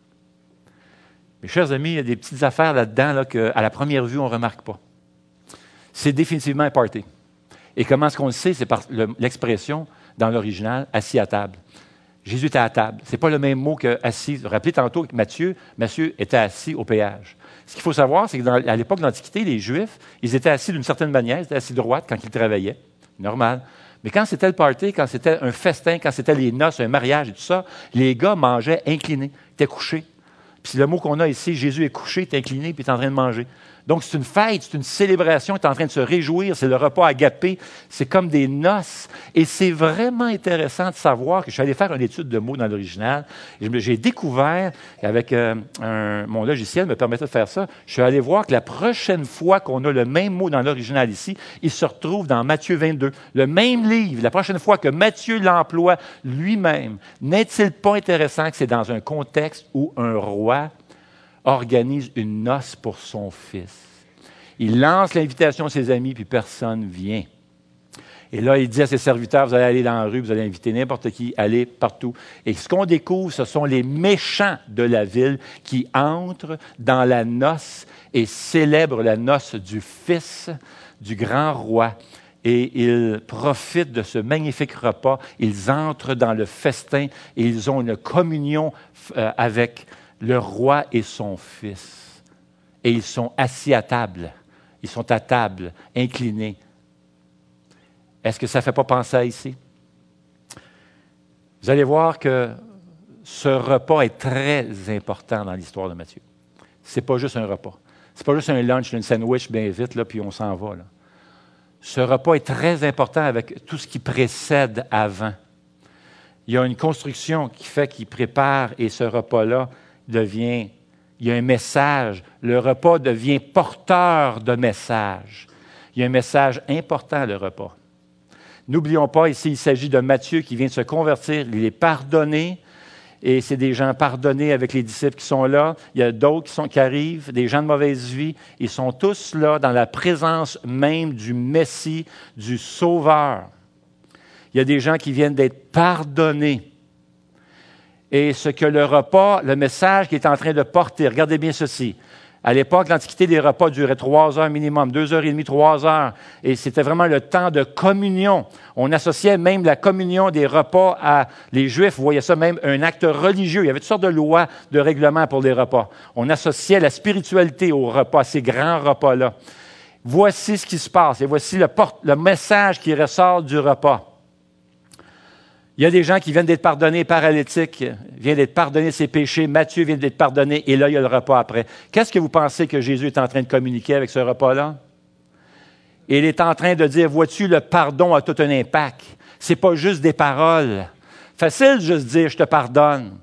Mes chers amis, il y a des petites affaires là-dedans là, qu'à la première vue, on ne remarque pas. C'est définitivement un party. Et comment est-ce qu'on le sait? C'est par l'expression, dans l'original, assis à table. Jésus était à table. Ce n'est pas le même mot que assis. Vous vous rappelez tantôt que Matthieu était assis au péage. Ce qu'il faut savoir, c'est qu'à l'époque de l'Antiquité, les Juifs, ils étaient assis d'une certaine manière, ils étaient assis droite quand ils travaillaient. Normal. Mais quand c'était le party, quand c'était un festin, quand c'était les noces, un mariage et tout ça, les gars mangeaient inclinés, ils étaient couchés. Puis le mot qu'on a ici, Jésus est couché, il est incliné, puis il est en train de manger. Donc, c'est une fête, c'est une célébration, il est en train de se réjouir, c'est le repas agapé, c'est comme des noces. Et c'est vraiment intéressant de savoir que je suis allé faire une étude de mots dans l'original. Et j'ai découvert, avec mon logiciel me permettait de faire ça, je suis allé voir que la prochaine fois qu'on a le même mot dans l'original ici, il se retrouve dans Matthieu 22. Le même livre, la prochaine fois que Matthieu l'emploie lui-même, n'est-il pas intéressant que c'est dans un contexte où un roi organise une noce pour son fils. Il lance l'invitation à ses amis, puis personne ne vient. Et là, il dit à ses serviteurs, vous allez aller dans la rue, vous allez inviter n'importe qui, allez partout. Et ce qu'on découvre, ce sont les méchants de la ville qui entrent dans la noce et célèbrent la noce du fils du grand roi. Et ils profitent de ce magnifique repas. Ils entrent dans le festin et ils ont une communion avec le roi et son fils. Et ils sont assis à table. Ils sont à table, inclinés. Est-ce que ça ne fait pas penser à ici? Vous allez voir que ce repas est très important dans l'histoire de Matthieu. Ce n'est pas juste un repas. Ce n'est pas juste un lunch, un sandwich bien vite, là, puis on s'en va. Là. Ce repas est très important avec tout ce qui précède avant. Il y a une construction qui fait qu'il prépare et ce repas-là il y a un message. Le repas devient porteur de message. Il y a un message important, le repas. N'oublions pas, ici, il s'agit de Matthieu qui vient de se convertir. Il est pardonné, et c'est des gens pardonnés avec les disciples qui sont là. Il y a d'autres qui arrivent, des gens de mauvaise vie. Ils sont tous là dans la présence même du Messie, du Sauveur. Il y a des gens qui viennent d'être pardonnés. Et ce que le repas, le message qu'il est en train de porter, regardez bien ceci. À l'époque, l'Antiquité, les repas duraient 3 heures minimum, 2 heures et demie, 3 heures. Et c'était vraiment le temps de communion. On associait même la communion des repas à les Juifs. Vous voyez ça même un acte religieux. Il y avait toutes sortes de lois, de règlements pour les repas. On associait la spiritualité aux repas, ces grands repas-là. Voici ce qui se passe et voici le message qui ressort du repas. Il y a des gens qui viennent d'être pardonnés, paralytiques, viennent d'être pardonnés de ses péchés. Matthieu vient d'être pardonné et là, il y a le repas après. Qu'est-ce que vous pensez que Jésus est en train de communiquer avec ce repas-là? Il est en train de dire, vois-tu, le pardon a tout un impact. C'est pas juste des paroles. Facile de juste dire, je te pardonne.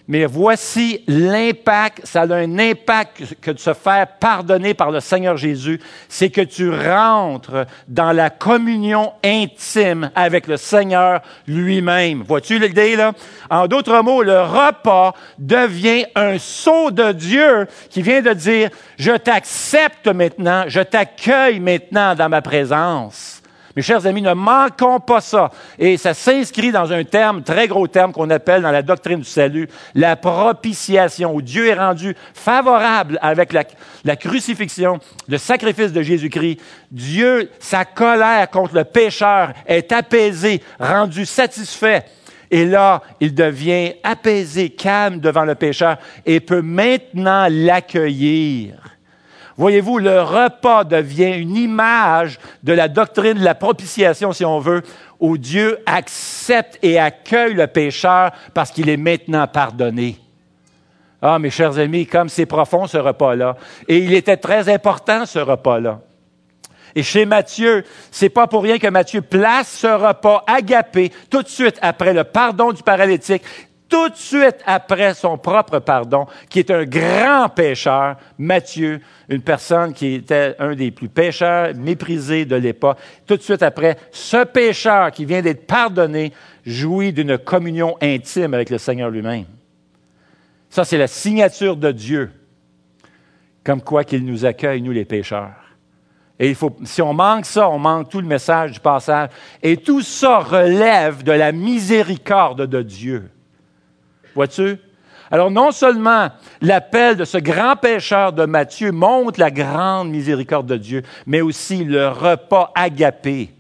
Mais voici l'impact, ça a un impact que de se faire pardonner par le Seigneur Jésus, c'est que tu rentres dans la communion intime avec le Seigneur lui-même. Vois-tu l'idée, là? En d'autres mots, le repas devient un sceau de Dieu qui vient de dire, je t'accepte maintenant, je t'accueille maintenant dans ma présence. Mes chers amis, ne manquons pas ça. Et ça s'inscrit dans un terme, très gros terme qu'on appelle dans la doctrine du salut, la propitiation, où Dieu est rendu favorable avec la crucifixion, le sacrifice de Jésus-Christ. Dieu, sa colère contre le pécheur est apaisée, rendu satisfait. Et là, il devient apaisé, calme devant le pécheur et peut maintenant l'accueillir. Voyez-vous, le repas devient une image de la doctrine de la propitiation, si on veut, où Dieu accepte et accueille le pécheur parce qu'il est maintenant pardonné. Ah, mes chers amis, comme c'est profond ce repas-là. Et il était très important, ce repas-là. Et chez Matthieu, c'est pas pour rien que Matthieu place ce repas agapé tout de suite après le pardon du paralytique, tout de suite après son propre pardon, qui est un grand pécheur, Matthieu, une personne qui était un des plus pécheurs méprisés de l'époque. Tout de suite après, ce pécheur qui vient d'être pardonné jouit d'une communion intime avec le Seigneur lui-même. Ça, c'est la signature de Dieu, comme quoi qu'il nous accueille, nous les pécheurs. Et si on manque ça, on manque tout le message du passage. Et tout ça relève de la miséricorde de Dieu. Vois-tu? Alors, non seulement l'appel de ce grand pécheur de Matthieu montre la grande miséricorde de Dieu, mais aussi le repas agapé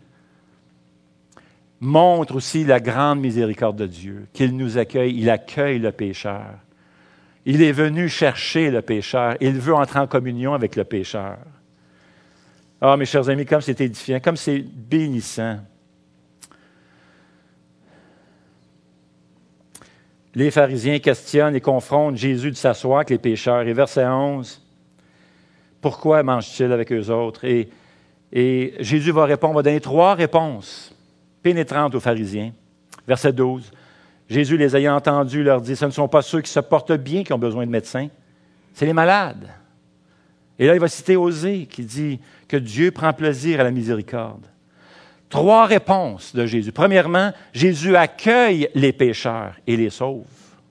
montre aussi la grande miséricorde de Dieu, qu'il nous accueille, il accueille le pécheur. Il est venu chercher le pécheur, il veut entrer en communion avec le pécheur. Ah, mes chers amis, comme c'est édifiant, comme c'est bénissant. Les pharisiens questionnent et confrontent Jésus de s'asseoir avec les pécheurs. Et verset 11, pourquoi mange-t-il avec eux autres? Et Jésus va donner 3 réponses pénétrantes aux pharisiens. Verset 12, Jésus, les ayant entendus, leur dit, ce ne sont pas ceux qui se portent bien qui ont besoin de médecins, c'est les malades. Et là, il va citer Osée qui dit que Dieu prend plaisir à la miséricorde. 3 réponses de Jésus. Premièrement, Jésus accueille les pécheurs et les sauve.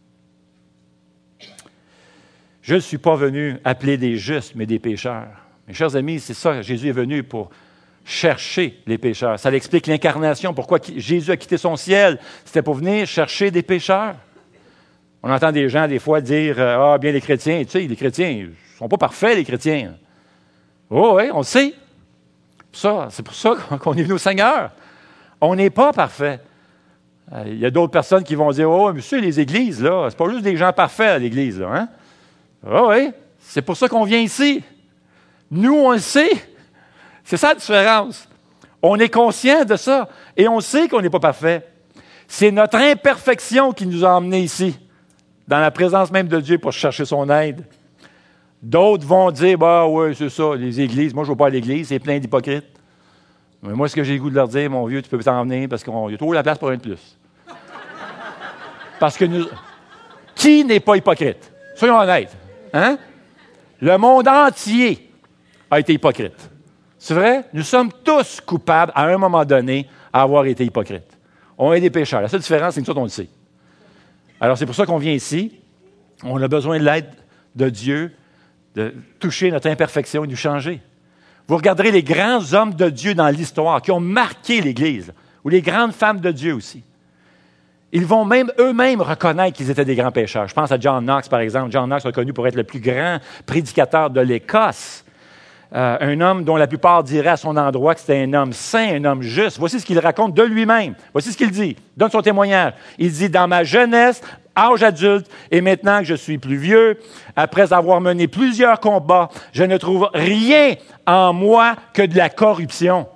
Je ne suis pas venu appeler des justes, mais des pécheurs. Mes chers amis, c'est ça, Jésus est venu pour chercher les pécheurs. Ça explique l'incarnation, pourquoi Jésus a quitté son ciel. C'était pour venir chercher des pécheurs. On entend des gens, des fois, dire « Ah, bien, les chrétiens, tu sais, les chrétiens, ils ne sont pas parfaits, les chrétiens. » Oh, oui, on le sait. C'est pour ça qu'on est venu au Seigneur. On n'est pas parfait. Il y a d'autres personnes qui vont dire « Oh, monsieur, les églises, là, c'est pas juste des gens parfaits à l'église, là, hein? » Oh, oui, c'est pour ça qu'on vient ici. Nous, on le sait. C'est ça la différence. On est conscient de ça et on sait qu'on n'est pas parfait. C'est notre imperfection qui nous a emmenés ici, dans la présence même de Dieu pour chercher son aide. D'autres vont dire, bah oui, c'est ça, les églises, moi je ne vais pas à l'église, c'est plein d'hypocrites. Mais moi, ce que j'ai le goût de leur dire, mon vieux, tu peux t'en venir parce qu'il y a trop la place pour un de plus. Parce que qui n'est pas hypocrite? Soyons honnêtes. Hein? Le monde entier a été hypocrite. C'est vrai? Nous sommes tous coupables, à un moment donné, à avoir été hypocrites. On est des pécheurs. La seule différence, c'est que nous, on le sait. Alors, c'est pour ça qu'on vient ici. On a besoin de l'aide de Dieu, de toucher notre imperfection et de nous changer. Vous regarderez les grands hommes de Dieu dans l'histoire qui ont marqué l'Église, ou les grandes femmes de Dieu aussi. Ils vont même eux-mêmes reconnaître qu'ils étaient des grands pécheurs. Je pense à John Knox, par exemple. John Knox, reconnu pour être le plus grand prédicateur de l'Écosse. Un homme dont la plupart diraient à son endroit que c'était un homme saint, un homme juste. Voici ce qu'il raconte de lui-même. Voici ce qu'il dit. Il donne son témoignage. Il dit, dans ma jeunesse, âge adulte, et maintenant que je suis plus vieux, après avoir mené plusieurs combats, je ne trouve rien en moi que de la corruption.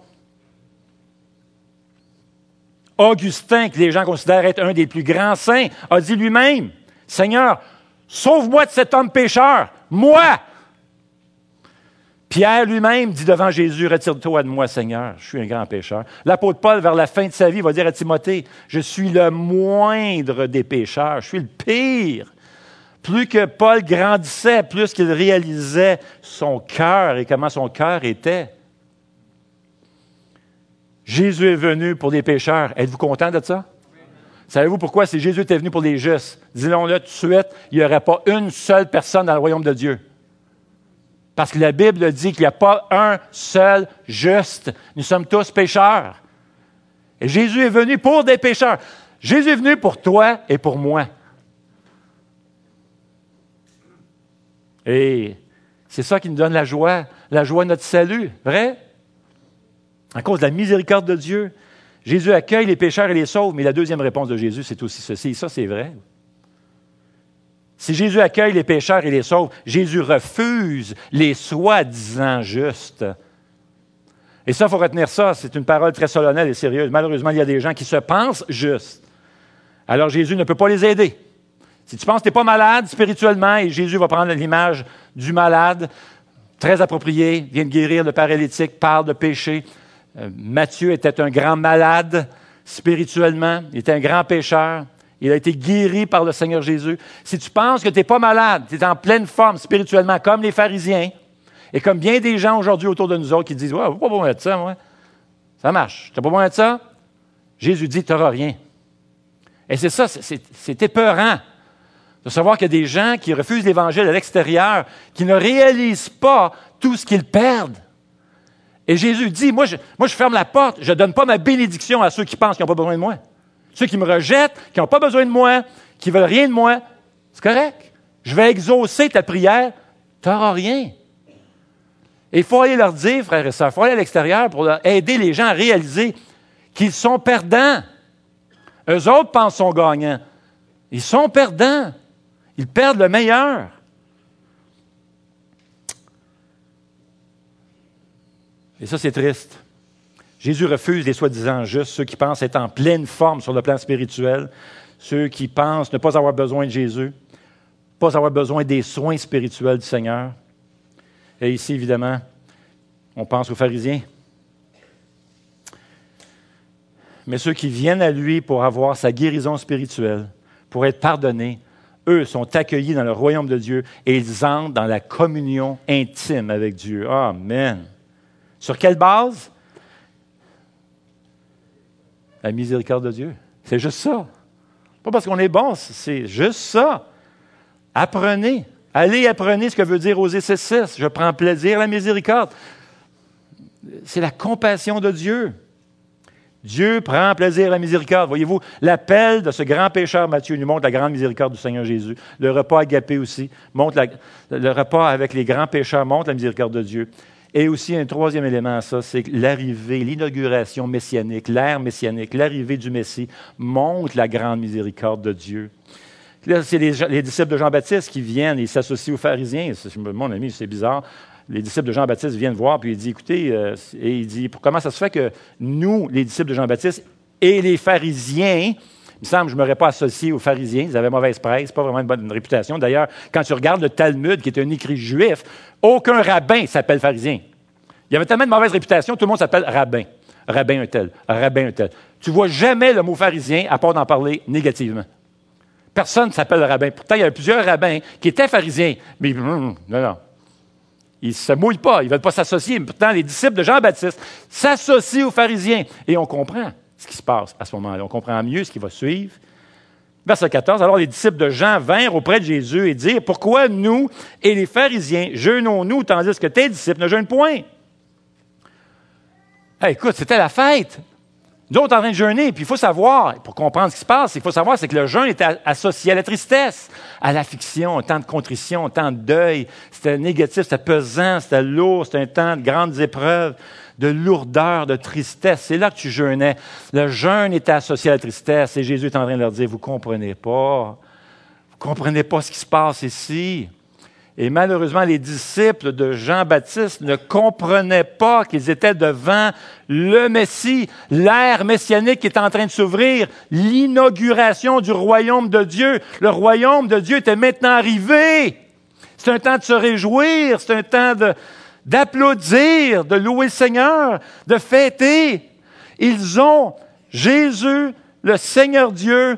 Augustin, que les gens considèrent être un des plus grands saints, a dit lui-même, « Seigneur, sauve-moi de cet homme pécheur, moi! » Pierre lui-même dit devant Jésus, « Retire-toi de moi, Seigneur, je suis un grand pécheur. » L'apôtre Paul, vers la fin de sa vie, va dire à Timothée, « Je suis le moindre des pécheurs, je suis le pire Plus que Paul grandissait, plus qu'il réalisait son cœur et comment son cœur était. Jésus est venu pour les pécheurs. Êtes-vous content de ça? Savez-vous pourquoi? Si Jésus était venu pour les justes, disons-le tout de suite, il n'y aurait pas une seule personne dans le royaume de Dieu. Parce que la Bible dit qu'il n'y a pas un seul juste. Nous sommes tous pécheurs. Et Jésus est venu pour des pécheurs. Jésus est venu pour toi et pour moi. Et c'est ça qui nous donne la joie de notre salut, vrai? À cause de la miséricorde de Dieu, Jésus accueille les pécheurs et les sauve, mais la deuxième réponse de Jésus, c'est aussi ceci, et ça c'est vrai. Si Jésus accueille les pécheurs et les sauve, Jésus refuse les soi-disant justes. Et ça, il faut retenir ça, c'est une parole très solennelle et sérieuse. Malheureusement, il y a des gens qui se pensent justes. Alors Jésus ne peut pas les aider. Si tu penses que tu n'es pas malade spirituellement, et Jésus va prendre l'image du malade, très approprié, vient de guérir le paralytique, parle de péché. Matthieu était un grand malade spirituellement, il était un grand pécheur, il a été guéri par le Seigneur Jésus. Si tu penses que tu n'es pas malade, tu es en pleine forme spirituellement, comme les pharisiens, et comme bien des gens aujourd'hui autour de nous autres qui disent « Ouais, je n'ai pas besoin de ça, moi. Ça marche. Tu n'as pas besoin de ça? » Jésus dit « Tu n'auras rien. » Et c'est ça, c'est épeurant de savoir qu'il y a des gens qui refusent l'Évangile à l'extérieur, qui ne réalisent pas tout ce qu'ils perdent. Et Jésus dit, moi je ferme la porte, je ne donne pas ma bénédiction à ceux qui pensent qu'ils n'ont pas besoin de moi. Ceux qui me rejettent, qui n'ont pas besoin de moi, qui ne veulent rien de moi, c'est correct. Je vais exaucer ta prière, tu n'auras rien. Et il faut aller leur dire, frères et sœurs, il faut aller à l'extérieur pour aider les gens à réaliser qu'ils sont perdants. Eux autres pensent qu'ils sont gagnants. Ils sont perdants. Ils perdent le meilleur. Et ça, c'est triste. Jésus refuse les soi-disant justes, ceux qui pensent être en pleine forme sur le plan spirituel, ceux qui pensent ne pas avoir besoin de Jésus, ne pas avoir besoin des soins spirituels du Seigneur. Et ici, évidemment, on pense aux pharisiens. Mais ceux qui viennent à lui pour avoir sa guérison spirituelle, pour être pardonnés, eux sont accueillis dans le royaume de Dieu et ils entrent dans la communion intime avec Dieu. Amen. Sur quelle base? La miséricorde de Dieu. C'est juste ça. Pas parce qu'on est bon, c'est juste ça. Apprenez. Allez, apprenez ce que veut dire Osée 6:6. Je prends plaisir à la miséricorde. C'est la compassion de Dieu. Dieu prend plaisir à la miséricorde. Voyez-vous, l'appel de ce grand pécheur Matthieu nous montre la grande miséricorde du Seigneur Jésus. Le repas agapé aussi montre le repas avec les grands pécheurs montre la miséricorde de Dieu. Et aussi, un troisième élément à ça, c'est que l'arrivée, l'inauguration messianique, l'ère messianique, l'arrivée du Messie montre la grande miséricorde de Dieu. Là, c'est les disciples de Jean-Baptiste qui viennent, ils s'associent aux pharisiens. Mon ami, c'est bizarre. Les disciples de Jean-Baptiste viennent voir, puis il dit, écoutez, et il dit, comment ça se fait que nous, les disciples de Jean-Baptiste et les pharisiens, il me semble que je ne m'aurais pas associé aux pharisiens, ils avaient mauvaise presse, pas vraiment une bonne réputation. D'ailleurs, quand tu regardes le Talmud, qui est un écrit juif, aucun rabbin s'appelle pharisien. Il y avait tellement de mauvaise réputation, tout le monde s'appelle rabbin. Rabbin un tel, rabbin un tel. Tu ne vois jamais le mot pharisien, à part d'en parler négativement. Personne ne s'appelle rabbin. Pourtant, il y avait plusieurs rabbins qui étaient pharisiens, mais non. Ils ne se mouillent pas, ils ne veulent pas s'associer. Mais pourtant, les disciples de Jean-Baptiste s'associent aux pharisiens. Et on comprend ce qui se passe à ce moment-là. On comprend mieux ce qui va suivre. Verset 14, alors les disciples de Jean vinrent auprès de Jésus et dirent, « Pourquoi nous et les pharisiens jeûnons-nous tandis que tes disciples ne jeûnent point? » Hey, écoute, c'était la fête. Nous autres en train de jeûner, puis il faut savoir, pour comprendre ce qui se passe, il faut savoir, c'est que le jeûne était associé à la tristesse, à l'affliction, un temps de contrition, un temps de deuil. C'était négatif, c'était pesant, c'était lourd, c'était un temps de grandes épreuves, de lourdeur, de tristesse. C'est là que tu jeûnais. Le jeûne était associé à la tristesse, et Jésus est en train de leur dire, vous ne comprenez pas ce qui se passe ici. Et malheureusement, les disciples de Jean-Baptiste ne comprenaient pas qu'ils étaient devant le Messie, l'ère messianique qui est en train de s'ouvrir, l'inauguration du royaume de Dieu. Le royaume de Dieu était maintenant arrivé. C'est un temps de se réjouir, c'est un temps d'applaudir, de louer le Seigneur, de fêter. Ils ont Jésus, le Seigneur Dieu,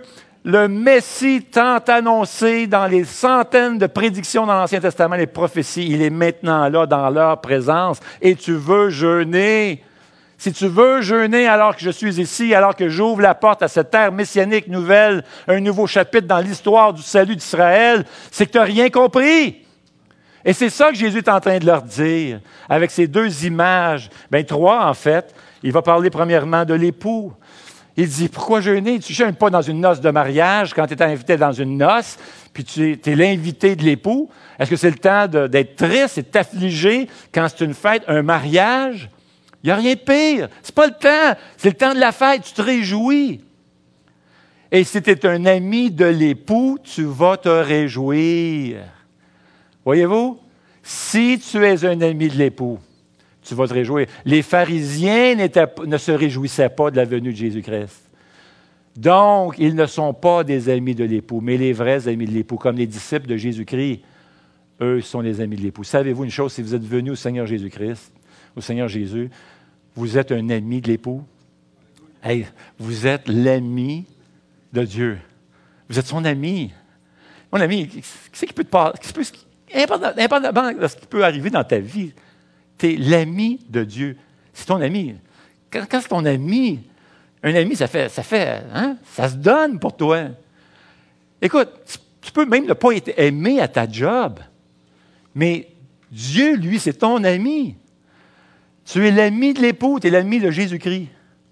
le Messie tant annoncé dans les centaines de prédictions dans l'Ancien Testament, les prophéties, il est maintenant là dans leur présence et tu veux jeûner. Si tu veux jeûner alors que je suis ici, alors que j'ouvre la porte à cette ère messianique nouvelle, un nouveau chapitre dans l'histoire du salut d'Israël, c'est que tu n'as rien compris. Et c'est ça que Jésus est en train de leur dire avec ces deux images, trois en fait. Il va parler premièrement de l'époux. Il dit, pourquoi jeûner? Tu ne jeûnes pas dans une noce de mariage quand tu es invité dans une noce, puis tu es l'invité de l'époux. Est-ce que c'est le temps d'être triste et de t'affliger quand c'est une fête, un mariage? Il n'y a rien de pire. C'est pas le temps. C'est le temps de la fête. Tu te réjouis. Et si tu es un ami de l'époux, tu vas te réjouir. Voyez-vous? Si tu es un ami de l'époux, tu vas te réjouir. Les pharisiens ne se réjouissaient pas de la venue de Jésus-Christ. Donc, ils ne sont pas des amis de l'époux, mais les vrais amis de l'époux, comme les disciples de Jésus-Christ, eux sont les amis de l'époux. Savez-vous une chose, si vous êtes venus au Seigneur Jésus-Christ, au Seigneur Jésus, vous êtes un ami de l'époux. Hey, vous êtes l'ami de Dieu. Vous êtes son ami. Mon ami, qu'est-ce qui peut te passer? Indépendamment de ce qui peut arriver dans ta vie, tu es l'ami de Dieu. C'est ton ami. Quand c'est ton ami, un ami, ça se donne pour toi. Écoute, tu peux même ne pas être aimé à ta job, mais Dieu, lui, c'est ton ami. Tu es l'ami de l'époux, tu es l'ami de Jésus-Christ.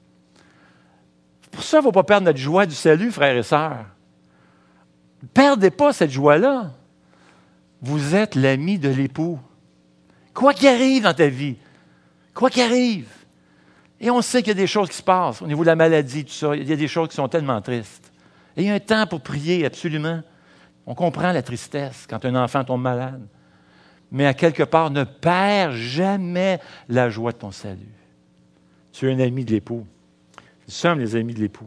Pour ça, il ne faut pas perdre notre joie du salut, frères et sœurs. Ne perdez pas cette joie-là. Vous êtes l'ami de l'époux. Quoi qu'il arrive dans ta vie, quoi qu'il arrive. Et on sait qu'il y a des choses qui se passent au niveau de la maladie, tout ça. Il y a des choses qui sont tellement tristes. Et il y a un temps pour prier, absolument. On comprend la tristesse quand un enfant tombe malade. Mais à quelque part, ne perds jamais la joie de ton salut. Tu es un ami de l'époux. Nous sommes les amis de l'époux.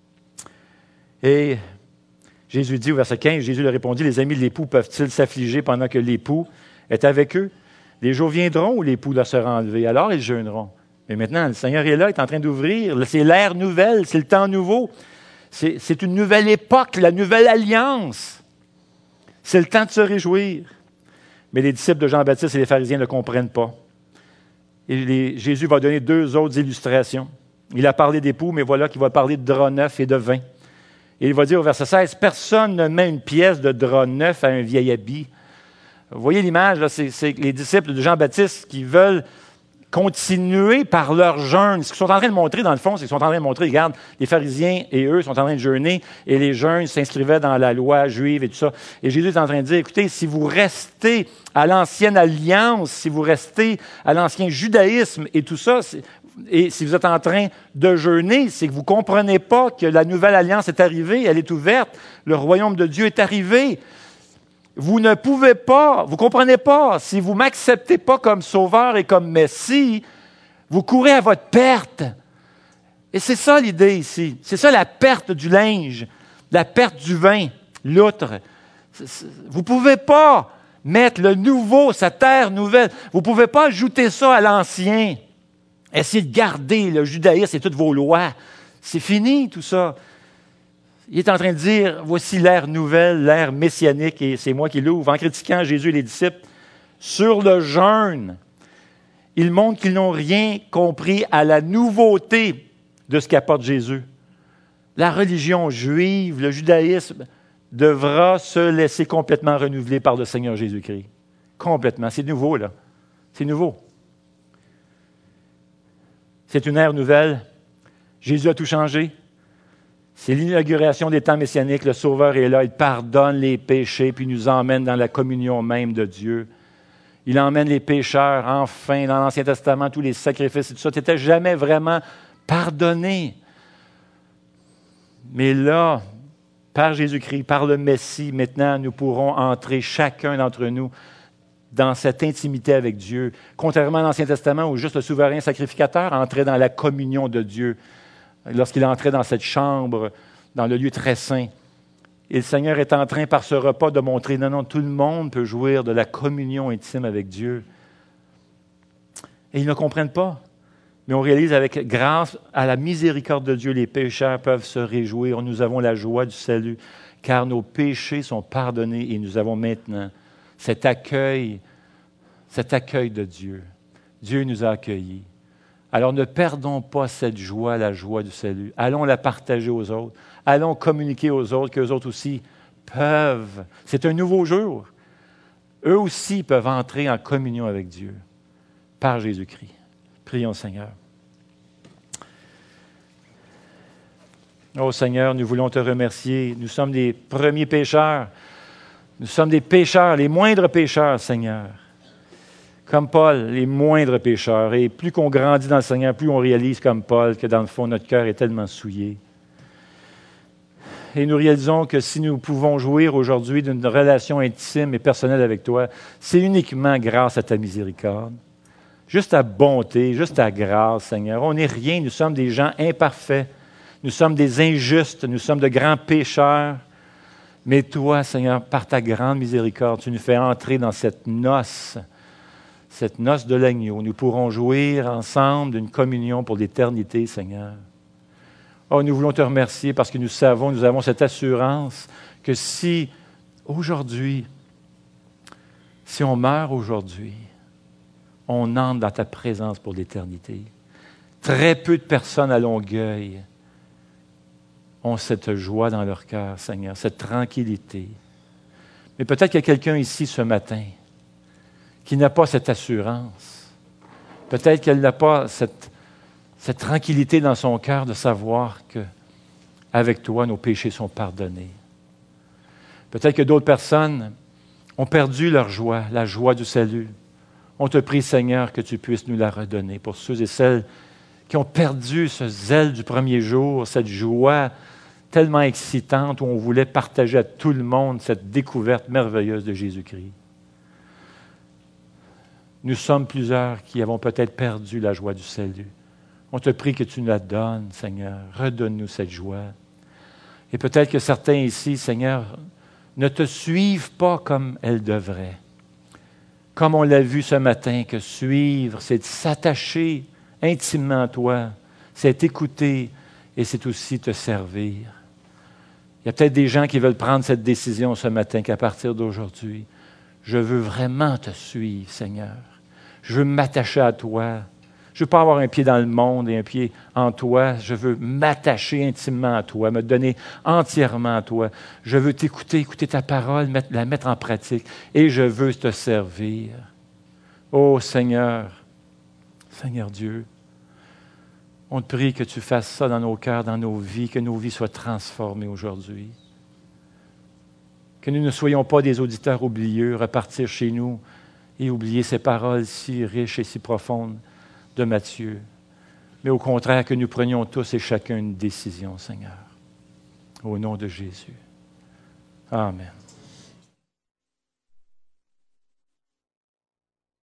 Et Jésus dit au verset 15, Jésus leur répondit, les amis de l'époux peuvent-ils s'affliger pendant que l'époux est avec eux? Les jours viendront où l'époux leur sera enlevé, alors ils jeûneront. Mais maintenant, le Seigneur est là, il est en train d'ouvrir. C'est l'ère nouvelle, c'est le temps nouveau. C'est une nouvelle époque, la nouvelle alliance. C'est le temps de se réjouir. Mais les disciples de Jean-Baptiste et les pharisiens ne comprennent pas. Et Jésus va donner deux autres illustrations. Il a parlé d'époux, mais voilà qu'il va parler de drap neuf et de vin. Et il va dire au verset 16, « Personne ne met une pièce de drap neuf à un vieil habit. » Vous voyez l'image, là, c'est les disciples de Jean-Baptiste qui veulent continuer par leur jeûne. Ce qu'ils sont en train de montrer, dans le fond, c'est qu'ils sont en train de montrer, regarde, les pharisiens et eux sont en train de jeûner, et les jeûnes s'inscrivaient dans la loi juive et tout ça. Et Jésus est en train de dire, écoutez, si vous restez à l'ancienne alliance, si vous restez à l'ancien judaïsme et tout ça, et si vous êtes en train de jeûner, c'est que vous ne comprenez pas que la nouvelle alliance est arrivée, elle est ouverte, le royaume de Dieu est arrivé. Vous ne pouvez pas, vous ne comprenez pas, si vous ne m'acceptez pas comme sauveur et comme Messie, vous courez à votre perte. Et c'est ça l'idée ici. C'est ça la perte du linge, la perte du vin, l'outre. Vous ne pouvez pas mettre le nouveau, sa terre nouvelle. Vous ne pouvez pas ajouter ça à l'ancien. Essayez de garder le judaïsme et toutes vos lois. C'est fini tout ça. Il est en train de dire, voici l'ère nouvelle, l'ère messianique, et c'est moi qui l'ouvre. En critiquant Jésus et les disciples, sur le jeûne, ils montrent qu'ils n'ont rien compris à la nouveauté de ce qu'apporte Jésus. La religion juive, le judaïsme, devra se laisser complètement renouveler par le Seigneur Jésus-Christ. Complètement. C'est nouveau, là. C'est nouveau. C'est une ère nouvelle. Jésus a tout changé. C'est l'inauguration des temps messianiques. Le Sauveur est là. Il pardonne les péchés, puis nous emmène dans la communion même de Dieu. Il emmène les pécheurs, enfin, dans l'Ancien Testament, tous les sacrifices et tout ça. Tu n'étais jamais vraiment pardonné. Mais là, par Jésus-Christ, par le Messie, maintenant, nous pourrons entrer, chacun d'entre nous, dans cette intimité avec Dieu. Contrairement à l'Ancien Testament, où juste le souverain sacrificateur entrait dans la communion de Dieu, lorsqu'il entrait dans cette chambre, dans le lieu très saint. Et le Seigneur est en train, par ce repas, de montrer, non, tout le monde peut jouir de la communion intime avec Dieu. Et ils ne comprennent pas. Mais on réalise avec grâce à la miséricorde de Dieu, les pécheurs peuvent se réjouir. Nous avons la joie du salut, car nos péchés sont pardonnés et nous avons maintenant cet accueil de Dieu. Dieu nous a accueillis. Alors ne perdons pas cette joie, la joie du salut. Allons la partager aux autres. Allons communiquer aux autres, qu'eux autres aussi peuvent. C'est un nouveau jour. Eux aussi peuvent entrer en communion avec Dieu par Jésus-Christ. Prions, Seigneur. Oh Seigneur, nous voulons te remercier. Nous sommes des premiers pécheurs. Nous sommes des pécheurs, les moindres pécheurs, Seigneur. Comme Paul, les moindres pécheurs. Et plus qu'on grandit dans le Seigneur, plus on réalise comme Paul que dans le fond, notre cœur est tellement souillé. Et nous réalisons que si nous pouvons jouir aujourd'hui d'une relation intime et personnelle avec toi, c'est uniquement grâce à ta miséricorde. Juste ta bonté, juste ta grâce, Seigneur. On n'est rien, nous sommes des gens imparfaits. Nous sommes des injustes, nous sommes de grands pécheurs. Mais toi, Seigneur, par ta grande miséricorde, tu nous fais entrer dans cette noce de l'agneau. Nous pourrons jouir ensemble d'une communion pour l'éternité, Seigneur. Oh, nous voulons te remercier parce que nous avons cette assurance que si aujourd'hui, si on meurt aujourd'hui, on entre dans ta présence pour l'éternité. Très peu de personnes à Longueuil ont cette joie dans leur cœur, Seigneur, cette tranquillité. Mais peut-être qu'il y a quelqu'un ici ce matin qui n'a pas cette assurance. Peut-être qu'elle n'a pas cette tranquillité dans son cœur de savoir qu'avec toi, nos péchés sont pardonnés. Peut-être que d'autres personnes ont perdu leur joie, la joie du salut. On te prie, Seigneur, que tu puisses nous la redonner pour ceux et celles qui ont perdu ce zèle du premier jour, cette joie tellement excitante où on voulait partager à tout le monde cette découverte merveilleuse de Jésus-Christ. Nous sommes plusieurs qui avons peut-être perdu la joie du salut. On te prie que tu nous la donnes, Seigneur. Redonne-nous cette joie. Et peut-être que certains ici, Seigneur, ne te suivent pas comme elles devraient. Comme on l'a vu ce matin, que suivre, c'est s'attacher intimement à toi, c'est t'écouter et c'est aussi te servir. Il y a peut-être des gens qui veulent prendre cette décision ce matin qu'à partir d'aujourd'hui, je veux vraiment te suivre, Seigneur. Je veux m'attacher à toi. Je ne veux pas avoir un pied dans le monde et un pied en toi. Je veux m'attacher intimement à toi, me donner entièrement à toi. Je veux t'écouter, écouter ta parole, la mettre en pratique et je veux te servir. Oh Seigneur, Seigneur Dieu, on te prie que tu fasses ça dans nos cœurs, dans nos vies, que nos vies soient transformées aujourd'hui. Que nous ne soyons pas des auditeurs oublieux, repartir chez nous et oublier ces paroles si riches et si profondes de Matthieu. Mais au contraire, que nous prenions tous et chacun une décision, Seigneur. Au nom de Jésus. Amen.